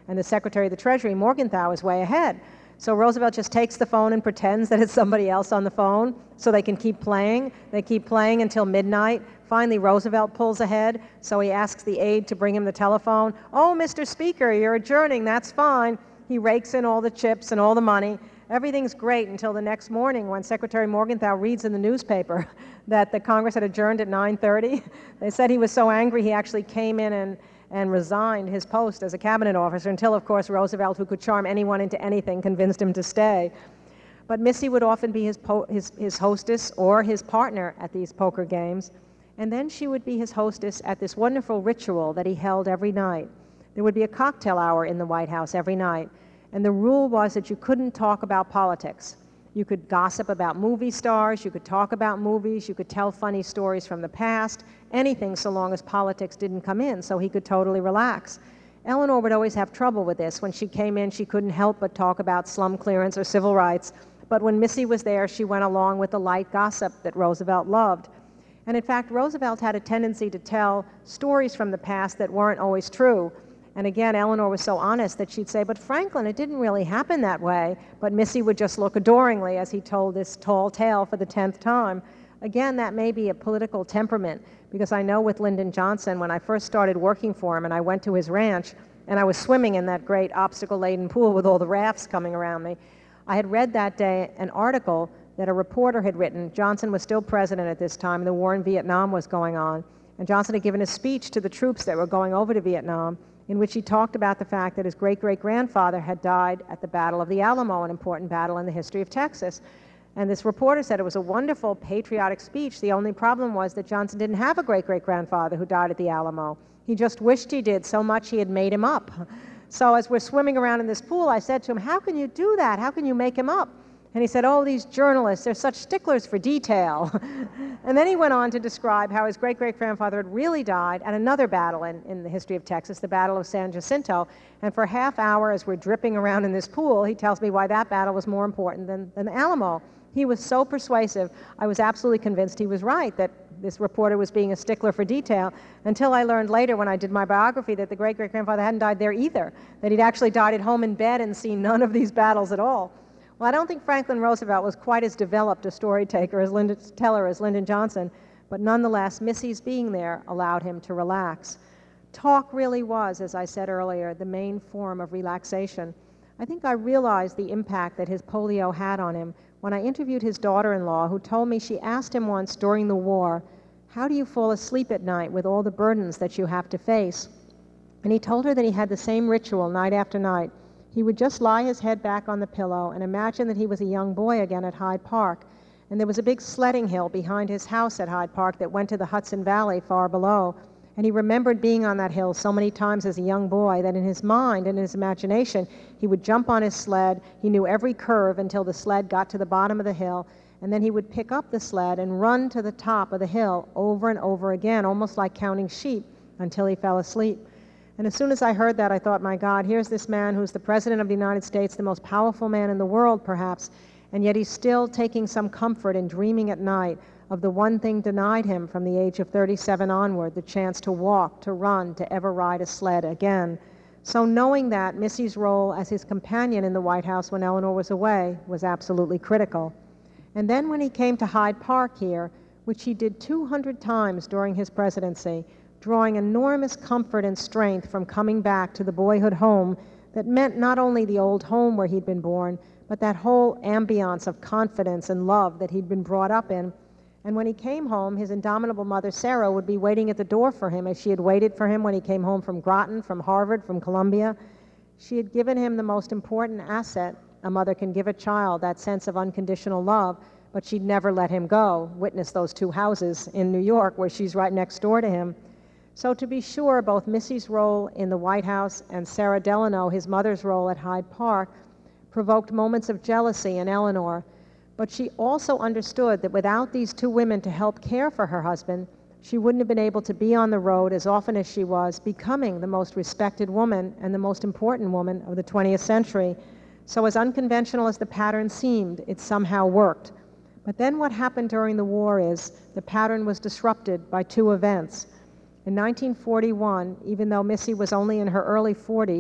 Speaker 2: and the Secretary of the Treasury, Morgenthau, is way ahead. So Roosevelt just takes the phone and pretends that it's somebody else on the phone so they can keep playing. They keep playing until midnight. Finally, Roosevelt pulls ahead, so he asks the aide to bring him the telephone. "Oh, Mister Speaker, you're adjourning. That's fine." He rakes in all the chips and all the money. Everything's great until the next morning when Secretary Morgenthau reads in the newspaper that the Congress had adjourned at nine thirty. They said he was so angry he actually came in and and resigned his post as a cabinet officer until, of course, Roosevelt, who could charm anyone into anything, convinced him to stay. But Missy would often be his, po- his, his hostess or his partner at these poker games, and then she would be his hostess at this wonderful ritual that he held every night. There would be a cocktail hour in the White House every night, and the rule was that you couldn't talk about politics. You could gossip about movie stars, you could talk about movies, you could tell funny stories from the past, anything so long as politics didn't come in, so he could totally relax. Eleanor would always have trouble with this. When she came in, she couldn't help but talk about slum clearance or civil rights, but when Missy was there, she went along with the light gossip that Roosevelt loved. And in fact, Roosevelt had a tendency to tell stories from the past that weren't always true. And again, Eleanor was so honest that she'd say, "But Franklin, it didn't really happen that way." But Missy would just look adoringly as he told this tall tale for the tenth time. Again, that may be a political temperament, because I know with Lyndon Johnson, when I first started working for him and I went to his ranch and I was swimming in that great obstacle-laden pool with all the rafts coming around me, I had read that day an article that a reporter had written. Johnson was still president at this time, and the war in Vietnam was going on. And Johnson had given a speech to the troops that were going over to Vietnam, in which he talked about the fact that his great-great-grandfather had died at the Battle of the Alamo, an important battle in the history of Texas. And this reporter said it was a wonderful, patriotic speech. The only problem was that Johnson didn't have a great-great-grandfather who died at the Alamo. He just wished he did so much he had made him up. So as we're swimming around in this pool, I said to him, "How can you do that? How can you make him up?" And he said, "Oh, these journalists, they're such sticklers for detail." And then he went on to describe how his great-great-grandfather had really died at another battle in, in the history of Texas, the Battle of San Jacinto. And for a half hour, as we're dripping around in this pool, he tells me why that battle was more important than, than the Alamo. He was so persuasive, I was absolutely convinced he was right, that this reporter was being a stickler for detail, until I learned later when I did my biography that the great-great-grandfather hadn't died there either, that he'd actually died at home in bed and seen none of these battles at all. Well, I don't think Franklin Roosevelt was quite as developed a story taker as Lyndon, teller as Lyndon Johnson, but nonetheless, Missy's being there allowed him to relax. Talk really was, as I said earlier, the main form of relaxation. I think I realized the impact that his polio had on him when I interviewed his daughter-in-law, who told me she asked him once during the war, "How do you fall asleep at night with all the burdens that you have to face?" And he told her that he had the same ritual night after night. He would just lie his head back on the pillow and imagine that he was a young boy again at Hyde Park. And there was a big sledding hill behind his house at Hyde Park that went to the Hudson Valley far below. And he remembered being on that hill so many times as a young boy that in his mind and in his imagination, he would jump on his sled. He knew every curve until the sled got to the bottom of the hill. And then he would pick up the sled and run to the top of the hill over and over again, almost like counting sheep, until he fell asleep. And as soon as I heard that, I thought, my God, here's this man who's the President of the United States, the most powerful man in the world, perhaps, and yet he's still taking some comfort in dreaming at night of the one thing denied him from the age of thirty-seven onward, the chance to walk, to run, to ever ride a sled again. So knowing that, Missy's role as his companion in the White House when Eleanor was away was absolutely critical. And then when he came to Hyde Park here, which he did two hundred times during his presidency, drawing enormous comfort and strength from coming back to the boyhood home that meant not only the old home where he'd been born, but that whole ambiance of confidence and love that he'd been brought up in. And when he came home, his indomitable mother, Sarah, would be waiting at the door for him as she had waited for him when he came home from Groton, from Harvard, from Columbia. She had given him the most important asset a mother can give a child, that sense of unconditional love, but she'd never let him go. Witness those two houses in New York where she's right next door to him. So to be sure, both Missy's role in the White House and Sarah Delano, his mother's role at Hyde Park, provoked moments of jealousy in Eleanor. But she also understood that without these two women to help care for her husband, she wouldn't have been able to be on the road as often as she was, becoming the most respected woman and the most important woman of the twentieth century. So as unconventional as the pattern seemed, it somehow worked. But then what happened during the war is the pattern was disrupted by two events. In nineteen forty-one, even though Missy was only in her early forties,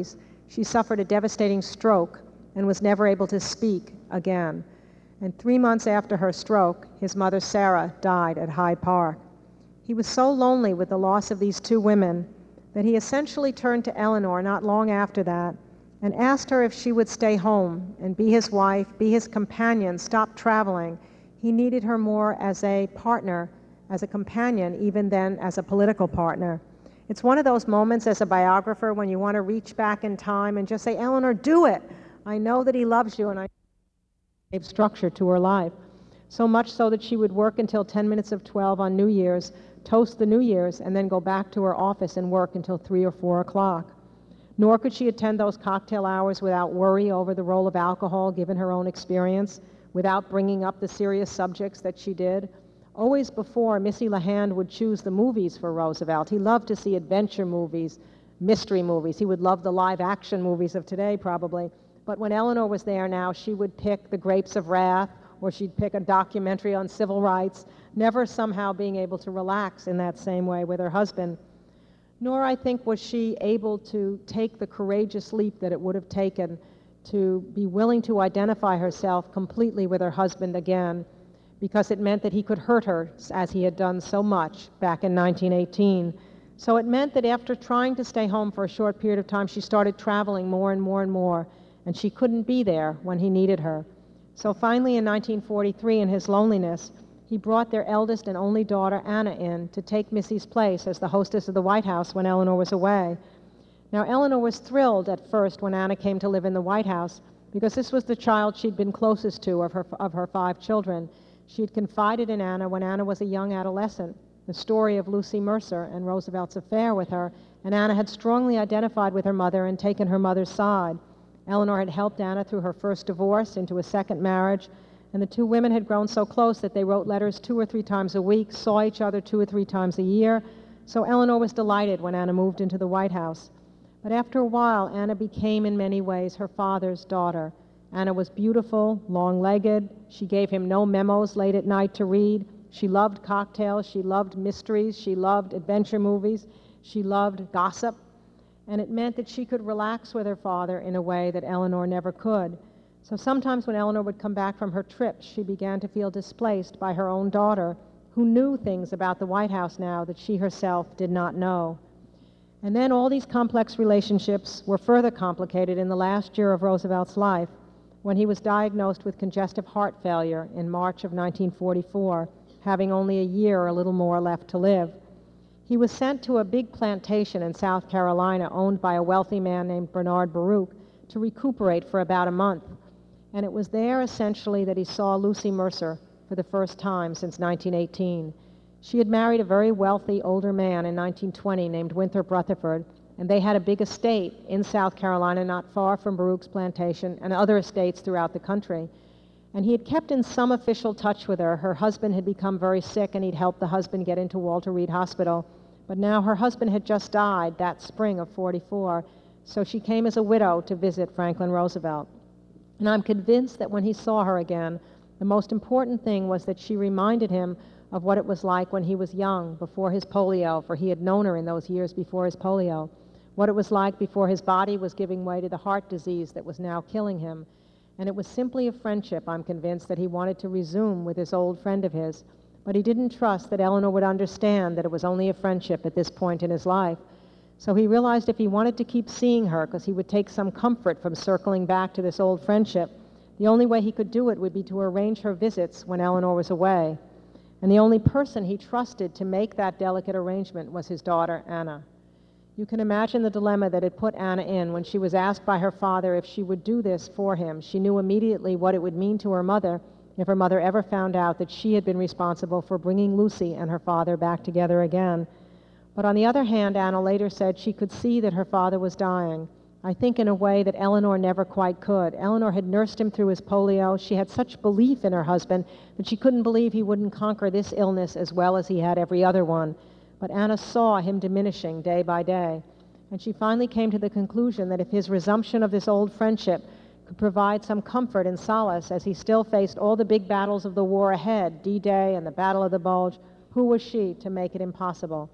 Speaker 2: She suffered a devastating stroke and was never able to speak again. And three months after her stroke, his mother, Sarah, died at Hyde Park. He was so lonely with the loss of these two women that he essentially turned to Eleanor not long after that and asked her if she would stay home and be his wife, be his companion, stop traveling. He needed her more as a partner, as a companion, even than as a political partner. It's one of those moments as a biographer when you want to reach back in time and just say, Eleanor, do it. I know that he loves you, and I gave structure to her life. So much so that she would work until ten minutes of twelve on New Year's, toast the New Year's, and then go back to her office and work until three or four o'clock. Nor could she attend those cocktail hours without worry over the role of alcohol, given her own experience, without bringing up the serious subjects that she did. Always before, Missy LeHand would choose the movies for Roosevelt. He loved to see adventure movies, mystery movies. He would love the live-action movies of today, probably. But when Eleanor was there now, she would pick The Grapes of Wrath, or she'd pick a documentary on civil rights, never somehow being able to relax in that same way with her husband. Nor, I think, was she able to take the courageous leap that it would have taken to be willing to identify herself completely with her husband again, because it meant that he could hurt her as he had done so much back in nineteen eighteen. So it meant that after trying to stay home for a short period of time, she started traveling more and more and more, and she couldn't be there when he needed her. So finally in nineteen forty-three, in his loneliness, he brought their eldest and only daughter, Anna, in to take Missy's place as the hostess of the White House when Eleanor was away. Now, Eleanor was thrilled at first when Anna came to live in the White House, because this was the child she'd been closest to of her, of her five children. She had confided in Anna when Anna was a young adolescent, the story of Lucy Mercer and Roosevelt's affair with her, and Anna had strongly identified with her mother and taken her mother's side. Eleanor had helped Anna through her first divorce, into a second marriage, and the two women had grown so close that they wrote letters two or three times a week, saw each other two or three times a year. So Eleanor was delighted when Anna moved into the White House. But after a while, Anna became in many ways her father's daughter. Anna was beautiful, long-legged. She gave him no memos late at night to read. She loved cocktails. She loved mysteries. She loved adventure movies. She loved gossip. And it meant that she could relax with her father in a way that Eleanor never could. So sometimes when Eleanor would come back from her trips, she began to feel displaced by her own daughter, who knew things about the White House now that she herself did not know. And then all these complex relationships were further complicated in the last year of Roosevelt's life, when he was diagnosed with congestive heart failure in March of nineteen forty-four, having only a year or a little more left to live. He was sent to a big plantation in South Carolina owned by a wealthy man named Bernard Baruch to recuperate for about a month. And it was there, essentially, that he saw Lucy Mercer for the first time since nineteen eighteen. She had married a very wealthy older man in nineteen twenty named Winthrop Rutherford, and they had a big estate in South Carolina not far from Baruch's plantation and other estates throughout the country. And he had kept in some official touch with her. Her husband had become very sick, and he'd helped the husband get into Walter Reed Hospital. But now her husband had just died that spring of forty-four, so she came as a widow to visit Franklin Roosevelt. And I'm convinced that when he saw her again, the most important thing was that she reminded him of what it was like when he was young, before his polio, for he had known her in those years before his polio, what it was like before his body was giving way to the heart disease that was now killing him. And it was simply a friendship, I'm convinced, that he wanted to resume with this old friend of his. But he didn't trust that Eleanor would understand that it was only a friendship at this point in his life. So he realized if he wanted to keep seeing her, because he would take some comfort from circling back to this old friendship, the only way he could do it would be to arrange her visits when Eleanor was away. And the only person he trusted to make that delicate arrangement was his daughter, Anna. You can imagine the dilemma that it put Anna in when she was asked by her father if she would do this for him. She knew immediately what it would mean to her mother if her mother ever found out that she had been responsible for bringing Lucy and her father back together again. But on the other hand, Anna later said she could see that her father was dying, I think in a way that Eleanor never quite could. Eleanor had nursed him through his polio. She had such belief in her husband that she couldn't believe he wouldn't conquer this illness as well as he had every other one. But Anna saw him diminishing day by day, and she finally came to the conclusion that if his resumption of this old friendship could provide some comfort and solace as he still faced all the big battles of the war ahead, D-Day and the Battle of the Bulge, who was she to make it impossible?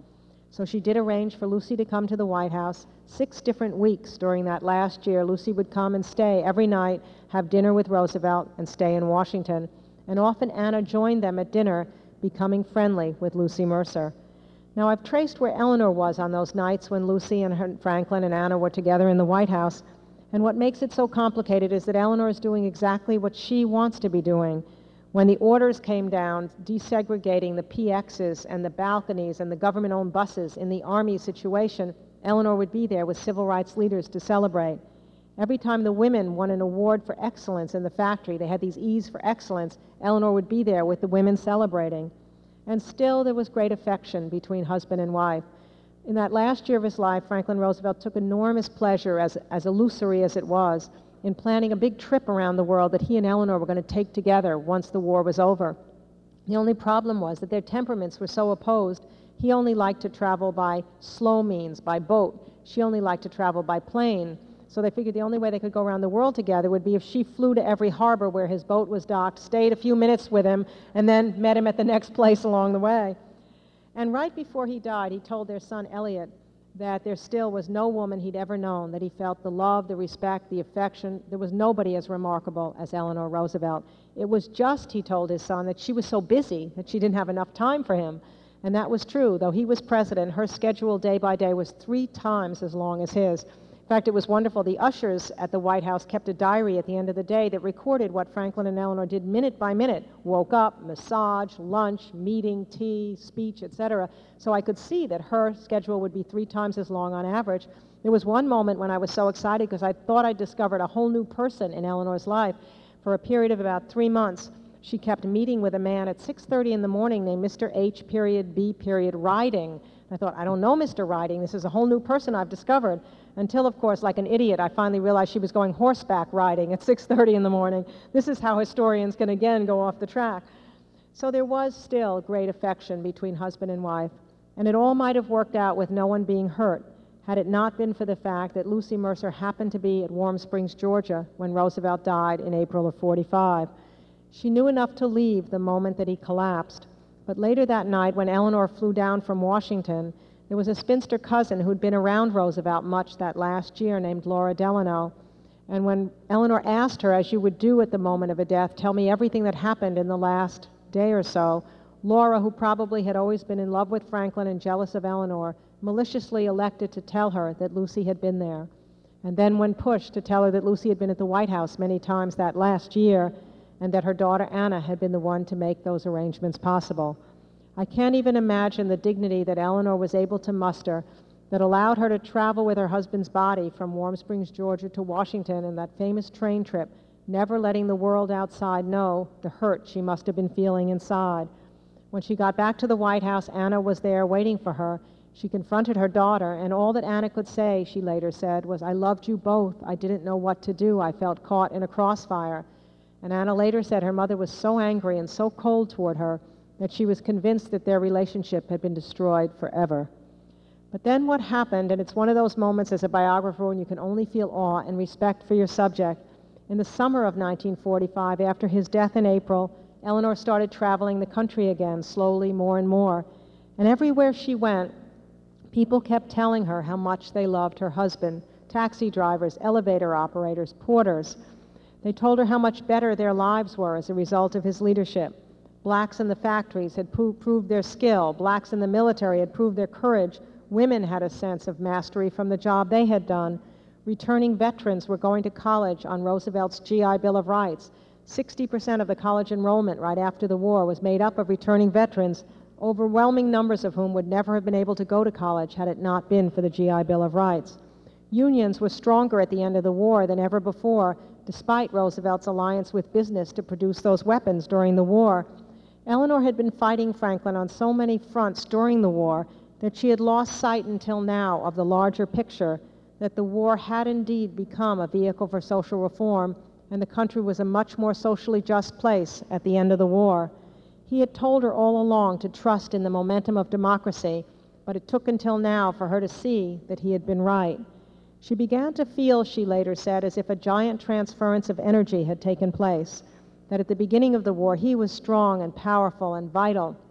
Speaker 2: So she did arrange for Lucy to come to the White House six different weeks during that last year. Lucy would come and stay every night, have dinner with Roosevelt, and stay in Washington. And often Anna joined them at dinner, becoming friendly with Lucy Mercer. Now, I've traced where Eleanor was on those nights when Lucy and her, Franklin and Anna were together in the White House. And what makes it so complicated is that Eleanor is doing exactly what she wants to be doing. When the orders came down, desegregating the P Xs and the balconies and the government-owned buses in the Army situation, Eleanor would be there with civil rights leaders to celebrate. Every time the women won an award for excellence in the factory, they had these E's for excellence, Eleanor would be there with the women celebrating. And still there was great affection between husband and wife. In that last year of his life, Franklin Roosevelt took enormous pleasure, as, as illusory as it was, in planning a big trip around the world that he and Eleanor were going to take together once the war was over. The only problem was that their temperaments were so opposed. He only liked to travel by slow means, by boat. She only liked to travel by plane. So they figured the only way they could go around the world together would be if she flew to every harbor where his boat was docked, stayed a few minutes with him, and then met him at the next place along the way. And right before he died, he told their son Elliot that there still was no woman he'd ever known, that he felt the love, the respect, the affection. There was nobody as remarkable as Eleanor Roosevelt. It was just, he told his son, that she was so busy that she didn't have enough time for him. And that was true. Though he was president, her schedule day by day was three times as long as his. In fact, it was wonderful. The ushers at the White House kept a diary at the end of the day that recorded what Franklin and Eleanor did minute by minute. Woke up, massage, lunch, meeting, tea, speech, et cetera. So I could see that her schedule would be three times as long on average. There was one moment when I was so excited because I thought I discovered a whole new person in Eleanor's life. For a period of about three months, she kept meeting with a man at six thirty in the morning named Mister H period B period Riding. I thought, I don't know Mister Riding. This is a whole new person I've discovered. Until, of course, like an idiot, I finally realized she was going horseback riding at six thirty in the morning. This is how historians can again go off the track. So there was still great affection between husband and wife, and it all might have worked out with no one being hurt had it not been for the fact that Lucy Mercer happened to be at Warm Springs, Georgia, when Roosevelt died in April of forty-five. She knew enough to leave the moment that he collapsed, but later that night, when Eleanor flew down from Washington, there was a spinster cousin who'd been around Roosevelt much that last year named Laura Delano. And when Eleanor asked her, as you would do at the moment of a death, tell me everything that happened in the last day or so, Laura, who probably had always been in love with Franklin and jealous of Eleanor, maliciously elected to tell her that Lucy had been there. And then when pushed, to tell her that Lucy had been at the White House many times that last year, and that her daughter Anna had been the one to make those arrangements possible. I can't even imagine the dignity that Eleanor was able to muster that allowed her to travel with her husband's body from Warm Springs, Georgia to Washington in that famous train trip, never letting the world outside know the hurt she must have been feeling inside. When she got back to the White House, Anna was there waiting for her. She confronted her daughter, and all that Anna could say, she later said, was, "I loved you both. I didn't know what to do. I felt caught in a crossfire." And Anna later said her mother was so angry and so cold toward her that she was convinced that their relationship had been destroyed forever. But then what happened, and it's one of those moments as a biographer when you can only feel awe and respect for your subject. In the summer of nineteen forty-five, after his death in April, Eleanor started traveling the country again, slowly, more and more. And everywhere she went, people kept telling her how much they loved her husband, taxi drivers, elevator operators, porters. They told her how much better their lives were as a result of his leadership. Blacks in the factories had pro- proved their skill. Blacks in the military had proved their courage. Women had a sense of mastery from the job they had done. Returning veterans were going to college on Roosevelt's G I Bill of Rights. sixty percent of the college enrollment right after the war was made up of returning veterans, overwhelming numbers of whom would never have been able to go to college had it not been for the G I Bill of Rights. Unions were stronger at the end of the war than ever before, despite Roosevelt's alliance with business to produce those weapons during the war. Eleanor had been fighting Franklin on so many fronts during the war that she had lost sight until now of the larger picture, that the war had indeed become a vehicle for social reform, and the country was a much more socially just place at the end of the war. He had told her all along to trust in the momentum of democracy, but it took until now for her to see that he had been right. She began to feel, she later said, as if a giant transference of energy had taken place, that at the beginning of the war he was strong and powerful and vital,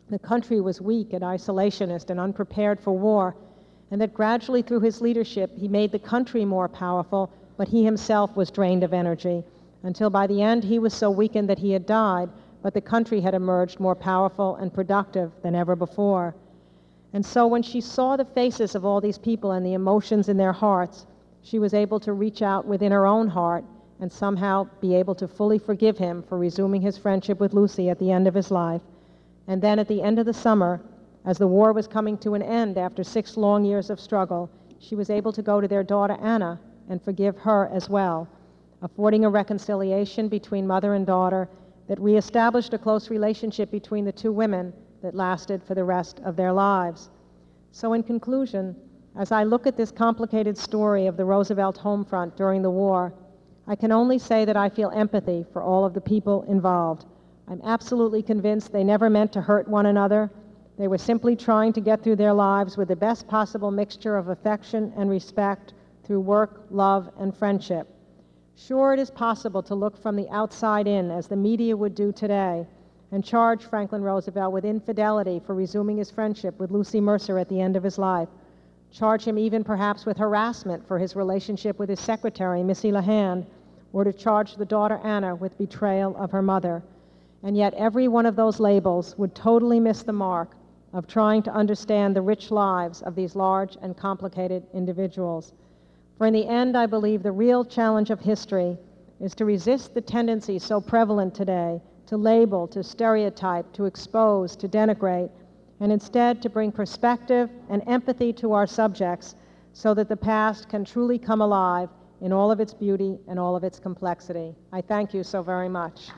Speaker 2: the country was weak and isolationist and unprepared for war, and that gradually through his leadership he made the country more powerful, but he himself was drained of energy, until by the end he was so weakened that he had died, but the country had emerged more powerful and productive than ever before. And so when she saw the faces of all these people and the emotions in their hearts, she was able to reach out within her own heart and somehow be able to fully forgive him for resuming his friendship with Lucy at the end of his life. And then at the end of the summer, as the war was coming to an end after six long years of struggle, she was able to go to their daughter Anna and forgive her as well, affording a reconciliation between mother and daughter that reestablished a close relationship between the two women that lasted for the rest of their lives. So in conclusion, as I look at this complicated story of the Roosevelt home front during the war, I can only say that I feel empathy for all of the people involved. I'm absolutely convinced they never meant to hurt one another. They were simply trying to get through their lives with the best possible mixture of affection and respect through work, love, and friendship. Sure, it is possible to look from the outside in, as the media would do today, and charge Franklin Roosevelt with infidelity for resuming his friendship with Lucy Mercer at the end of his life, charge him even perhaps with harassment for his relationship with his secretary, Missy LeHand, or to charge the daughter Anna with betrayal of her mother. And yet every one of those labels would totally miss the mark of trying to understand the rich lives of these large and complicated individuals. For in the end, I believe the real challenge of history is to resist the tendency so prevalent today to label, to stereotype, to expose, to denigrate, and instead to bring perspective and empathy to our subjects so that the past can truly come alive in all of its beauty and all of its complexity. I thank you so very much.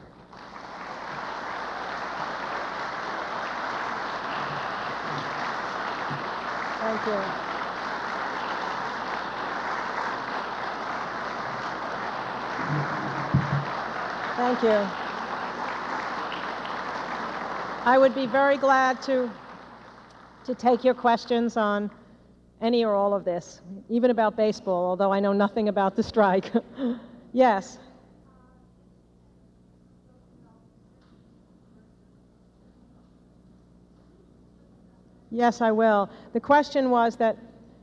Speaker 2: Thank you. Thank you. I would be very glad to, to take your questions on any or all of this, even about baseball, although I know nothing about the strike. Yes. Yes, I will. The question was that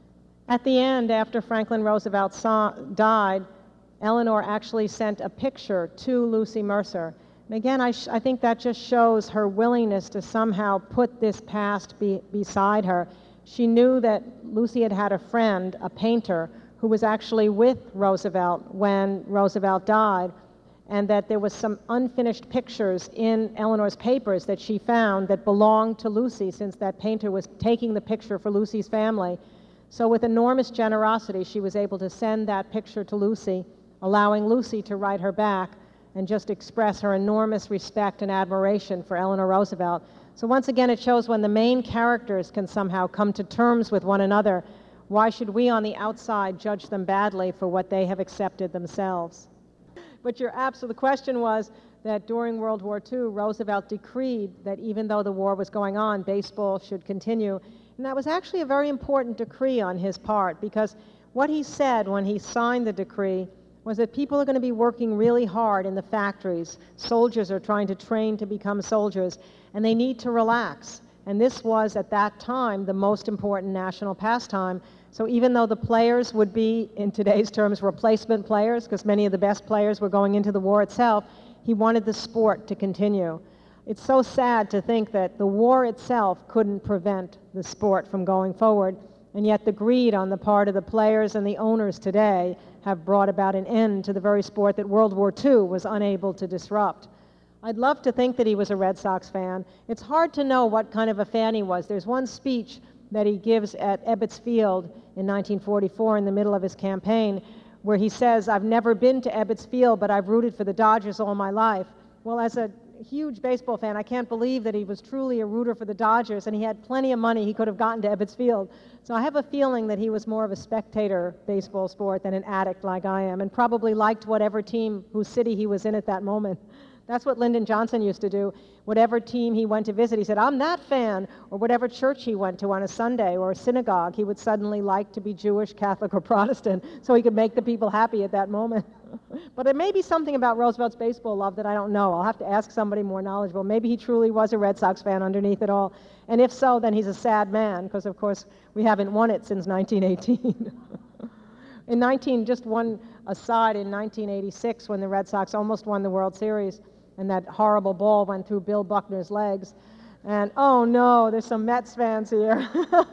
Speaker 2: at the end, after Franklin Roosevelt saw, died, Eleanor actually sent a picture to Lucy Mercer. And again, I, sh I think that just shows her willingness to somehow put this past be beside her. She knew that Lucy had had a friend, a painter, who was actually with Roosevelt when Roosevelt died, and that there was some unfinished pictures in Eleanor's papers that she found that belonged to Lucy, since that painter was taking the picture for Lucy's family. So with enormous generosity, she was able to send that picture to Lucy, allowing Lucy to write her back and just express her enormous respect and admiration for Eleanor Roosevelt. So once again, it shows when the main characters can somehow come to terms with one another, why should we on the outside judge them badly for what they have accepted themselves? But your absolute the question was that during World War Two, Roosevelt decreed that even though the war was going on, baseball should continue. And that was actually a very important decree on his part, because what he said when he signed the decree was that people are going to be working really hard in the factories. Soldiers are trying to train to become soldiers, and they need to relax. And this was, at that time, the most important national pastime. So even though the players would be, in today's terms, replacement players, because many of the best players were going into the war itself, he wanted the sport to continue. It's so sad to think that the war itself couldn't prevent the sport from going forward, and yet the greed on the part of the players and the owners today have brought about an end to the very sport that World War Two was unable to disrupt. I'd love to think that he was a Red Sox fan. It's hard to know what kind of a fan he was. There's one speech that he gives at Ebbets Field in nineteen forty-four in the middle of his campaign where he says, "I've never been to Ebbets Field, but I've rooted for the Dodgers all my life." Well, as a huge baseball fan, I can't believe that he was truly a rooter for the Dodgers, and he had plenty of money. He could have gotten to Ebbets Field. So I have a feeling that he was more of a spectator baseball sport than an addict like I am, and probably liked whatever team whose city he was in at that moment. That's what Lyndon Johnson used to do. Whatever team he went to visit, he said, "I'm that fan," or whatever church he went to on a Sunday or a synagogue, he would suddenly like to be Jewish, Catholic, or Protestant, so he could make the people happy at that moment. But there may be something about Roosevelt's baseball love that I don't know. I'll have to ask somebody more knowledgeable. Maybe he truly was a Red Sox fan underneath it all. And if so, then he's a sad man, because of course we haven't won it since nineteen eighteen. In nineteen, just one aside, in nineteen eighty-six, when the Red Sox almost won the World Series, and that horrible ball went through Bill Buckner's legs, and oh no, there's some Mets fans here.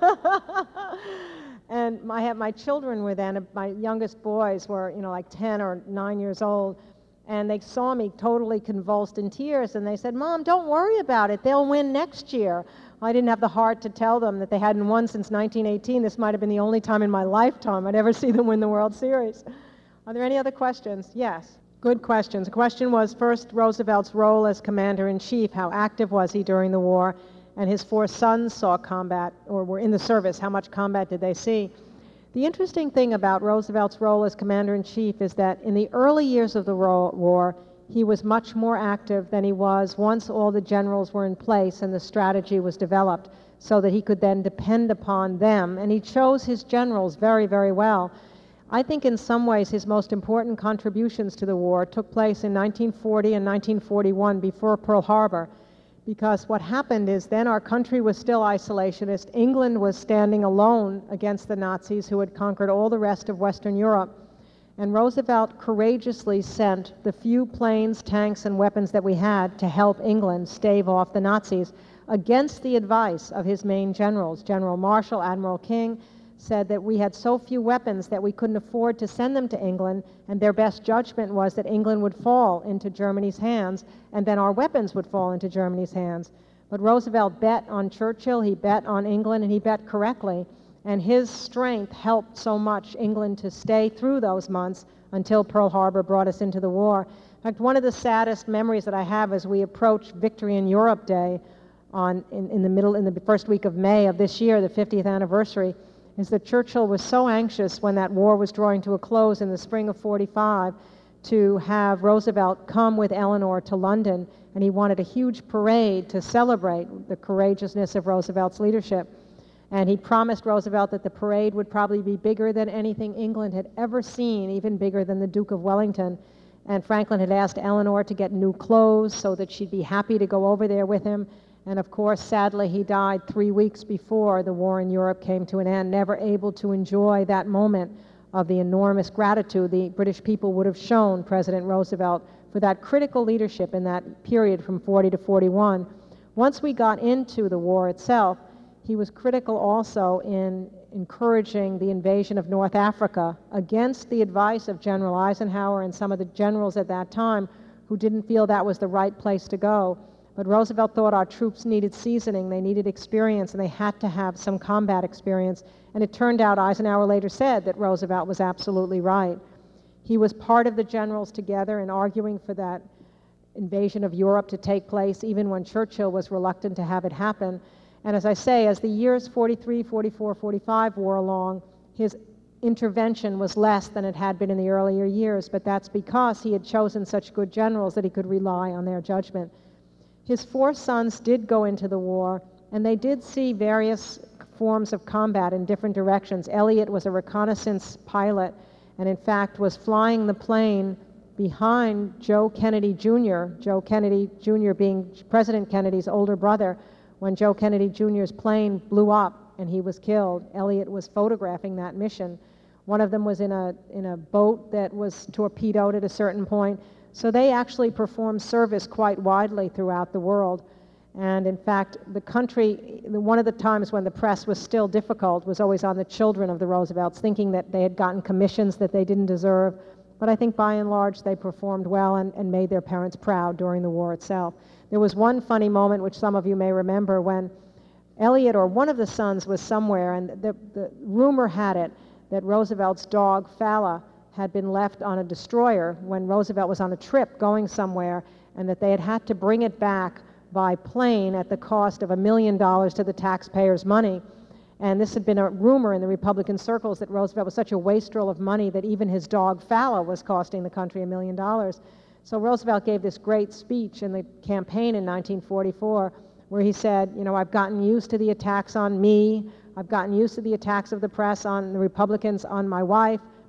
Speaker 2: And I had my children were then, my youngest boys were, you know, like ten or nine years old, and they saw me totally convulsed in tears, and they said, "Mom, don't worry about it. They'll win next year." I didn't have the heart to tell them that they hadn't won since nineteen eighteen. This might have been the only time in my lifetime I'd ever see them win the World Series. Are there any other questions? Yes. Good questions. The question was, first, Roosevelt's role as commander-in-chief. How active was he during the war? And his four sons saw combat, or were in the service. How much combat did they see? The interesting thing about Roosevelt's role as commander-in-chief is that in the early years of the war, he was much more active than he was once all the generals were in place and the strategy was developed, so that he could then depend upon them. And he chose his generals very, very well. I think in some ways his most important contributions to the war took place in nineteen forty and nineteen forty-one, before Pearl Harbor. Because what happened is then our country was still isolationist. England was standing alone against the Nazis, who had conquered all the rest of Western Europe. And Roosevelt courageously sent the few planes, tanks, and weapons that we had to help England stave off the Nazis, against the advice of his main generals. General Marshall, Admiral King, said that we had so few weapons that we couldn't afford to send them to England, and their best judgment was that England would fall into Germany's hands, and then our weapons would fall into Germany's hands. But Roosevelt bet on Churchill, he bet on England, and he bet correctly, and his strength helped so much England to stay through those months until Pearl Harbor brought us into the war. In fact, one of the saddest memories that I have as we approach Victory in Europe Day on, in, in the middle, in the first week of May of this year, the fiftieth anniversary, is that Churchill was so anxious when that war was drawing to a close in the spring of forty-five to have Roosevelt come with Eleanor to London, and he wanted a huge parade to celebrate the courageousness of Roosevelt's leadership. And he promised Roosevelt that the parade would probably be bigger than anything England had ever seen, even bigger than the Duke of Wellington. And Franklin had asked Eleanor to get new clothes so that she'd be happy to go over there with him. And of course, sadly, he died three weeks before the war in Europe came to an end, never able to enjoy that moment of the enormous gratitude the British people would have shown President Roosevelt for that critical leadership in that period from forty to forty-one. Once we got into the war itself, he was critical also in encouraging the invasion of North Africa against the advice of General Eisenhower and some of the generals at that time who didn't feel that was the right place to go. But Roosevelt thought our troops needed seasoning, they needed experience, and they had to have some combat experience. And it turned out, Eisenhower later said, that Roosevelt was absolutely right. He was part of the generals together in arguing for that invasion of Europe to take place, even when Churchill was reluctant to have it happen. And as I say, as the years forty-three, forty-four, forty-five wore along, his intervention was less than it had been in the earlier years, but that's because he had chosen such good generals that he could rely on their judgment. His four sons did go into the war, and they did see various forms of combat in different directions. Elliott was a reconnaissance pilot, and in fact was flying the plane behind Joe Kennedy Junior, Joe Kennedy Junior being President Kennedy's older brother. When Joe Kennedy Junior's plane blew up and he was killed, Elliott was photographing that mission. One of them was in a, in a boat that was torpedoed at a certain point. So they actually performed service quite widely throughout the world. And in fact, the country, one of the times when the press was still difficult was always on the children of the Roosevelts, thinking that they had gotten commissions that they didn't deserve. But I think by and large they performed well and, and made their parents proud during the war itself. There was one funny moment, which some of you may remember, when Elliott or one of the sons was somewhere, and the, the rumor had it that Roosevelt's dog, Fala, had been left on a destroyer when Roosevelt was on a trip going somewhere, and that they had had to bring it back by plane at the cost of a million dollars to the taxpayers' money. And this had been a rumor in the Republican circles that Roosevelt was such a wastrel of money that even his dog Fala was costing the country a million dollars. So Roosevelt gave this great speech in the campaign in nineteen forty-four where he said, you know, I've gotten used to the attacks on me, I've gotten used to the attacks of the press on the Republicans, on my wife,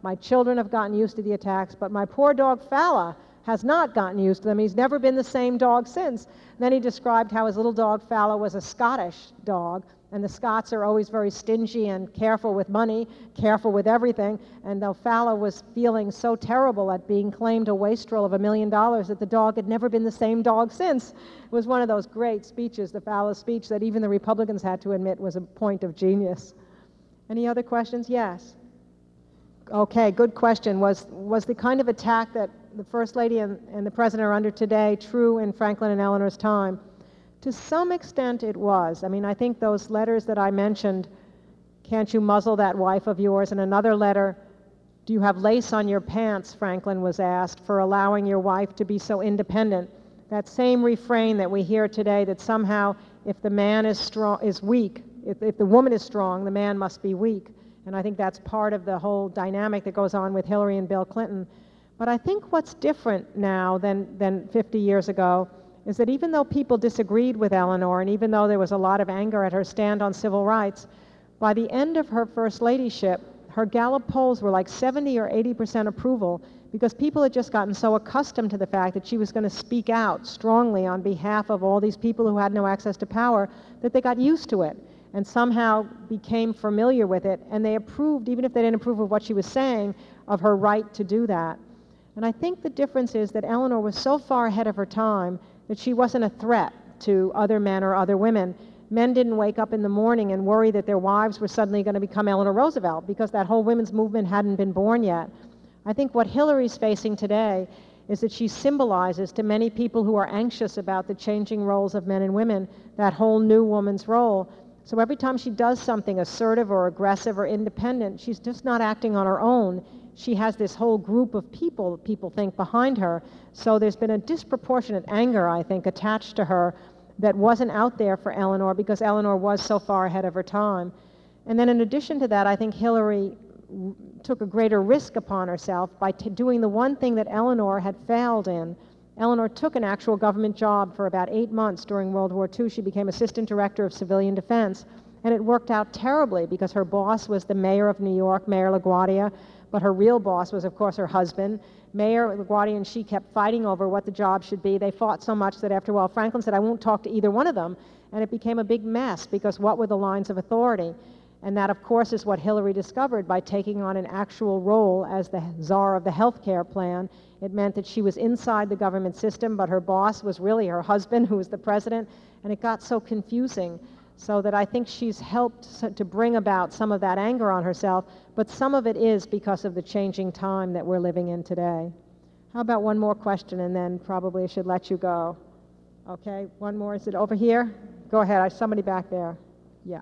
Speaker 2: My children have gotten used to the attacks, but my poor dog Fala has not gotten used to them. He's never been the same dog since. Then he described how his little dog Fala was a Scottish dog, and the Scots are always very stingy and careful with money, careful with everything, and though Fala was feeling so terrible at being claimed a wastrel of a million dollars that the dog had never been the same dog since. It was one of those great speeches, the Fala speech, that even the Republicans had to admit was a point of genius. Any other questions? Yes. Okay, good question. Was, was the kind of attack that the First Lady and, and the President are under today true in Franklin and Eleanor's time? To some extent it was. I mean, I think those letters that I mentioned, can't you muzzle that wife of yours? And another letter, do you have lace on your pants, Franklin was asked, for allowing your wife to be so independent. That same refrain that we hear today, that somehow if the man is strong, is weak, if, if the woman is strong, the man must be weak. And I think that's part of the whole dynamic that goes on with Hillary and Bill Clinton. But I think what's different now than, than fifty years ago is that even though people disagreed with Eleanor, and even though there was a lot of anger at her stand on civil rights, by the end of her first ladyship, her Gallup polls were like seventy or eighty percent approval, because people had just gotten so accustomed to the fact that she was going to speak out strongly on behalf of all these people who had no access to power, that they got used to it and somehow became familiar with it, and they approved, even if they didn't approve of what she was saying, of her right to do that. And I think the difference is that Eleanor was so far ahead of her time that she wasn't a threat to other men or other women. Men didn't wake up in the morning and worry that their wives were suddenly going to become Eleanor Roosevelt, because that whole women's movement hadn't been born yet. I think what Hillary's facing today is that she symbolizes to many people who are anxious about the changing roles of men and women, that whole new woman's role. So every time she does something assertive or aggressive or independent, she's just not acting on her own. She has this whole group of people, people think, behind her. So there's been a disproportionate anger, I think, attached to her that wasn't out there for Eleanor, because Eleanor was so far ahead of her time. And then in addition to that, I think Hillary took a greater risk upon herself by t- doing the one thing that Eleanor had failed in. Eleanor took an actual government job for about eight months during World War Two. She became Assistant Director of Civilian Defense. And it worked out terribly, because her boss was the mayor of New York, Mayor LaGuardia, but her real boss was, of course, her husband. Mayor LaGuardia and she kept fighting over what the job should be. They fought so much that after a while, Franklin said, I won't talk to either one of them. And it became a big mess, because what were the lines of authority? And that, of course, is what Hillary discovered by taking on an actual role as the czar of the health care plan. It meant that she was inside the government system, but her boss was really her husband, who was the president, and it got so confusing. So that I think she's helped to bring about some of that anger on herself, but some of it is because of the changing time that we're living in today. How about one more question, and then probably I should let you go. Okay, one more. Is it over here? Go ahead. I somebody back there. Yeah.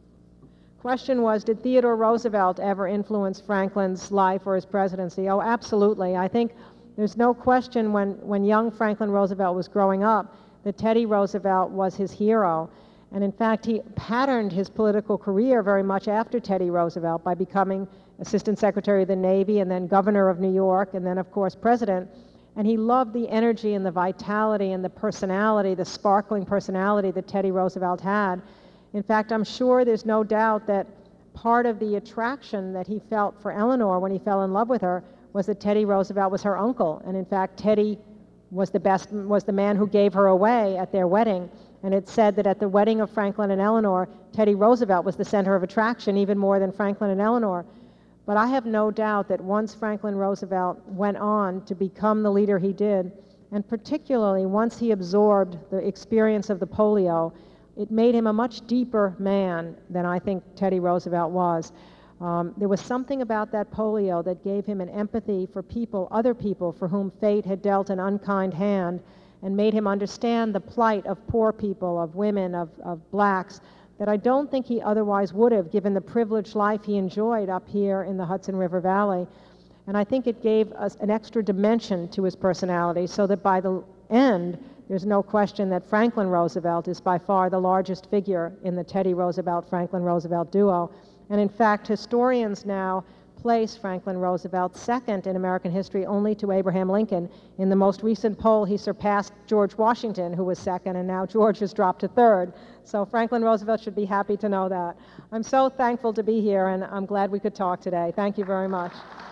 Speaker 2: Question was, did Theodore Roosevelt ever influence Franklin's life or his presidency? Oh, absolutely. I think there's no question when, when young Franklin Roosevelt was growing up that Teddy Roosevelt was his hero. And in fact, he patterned his political career very much after Teddy Roosevelt by becoming Assistant Secretary of the Navy, and then Governor of New York, and then, of course, President. And he loved the energy and the vitality and the personality, the sparkling personality that Teddy Roosevelt had. In fact, I'm sure there's no doubt that part of the attraction that he felt for Eleanor when he fell in love with her was that Teddy Roosevelt was her uncle. And in fact, Teddy was the best, was the man who gave her away at their wedding. And it's said that at the wedding of Franklin and Eleanor, Teddy Roosevelt was the center of attraction, even more than Franklin and Eleanor. But I have no doubt that once Franklin Roosevelt went on to become the leader he did, and particularly once he absorbed the experience of the polio, it made him a much deeper man than I think Teddy Roosevelt was. Um, there was something about that polio that gave him an empathy for people, other people for whom fate had dealt an unkind hand, and made him understand the plight of poor people, of women, of, of blacks, that I don't think he otherwise would have, given the privileged life he enjoyed up here in the Hudson River Valley. And I think it gave us an extra dimension to his personality, so that by the end, there's no question that Franklin Roosevelt is by far the largest figure in the Teddy Roosevelt-Franklin Roosevelt duo. And in fact, historians now place Franklin Roosevelt second in American history only to Abraham Lincoln. In the most recent poll, he surpassed George Washington, who was second, and now George has dropped to third. So Franklin Roosevelt should be happy to know that. I'm so thankful to be here, and I'm glad we could talk today. Thank you very much.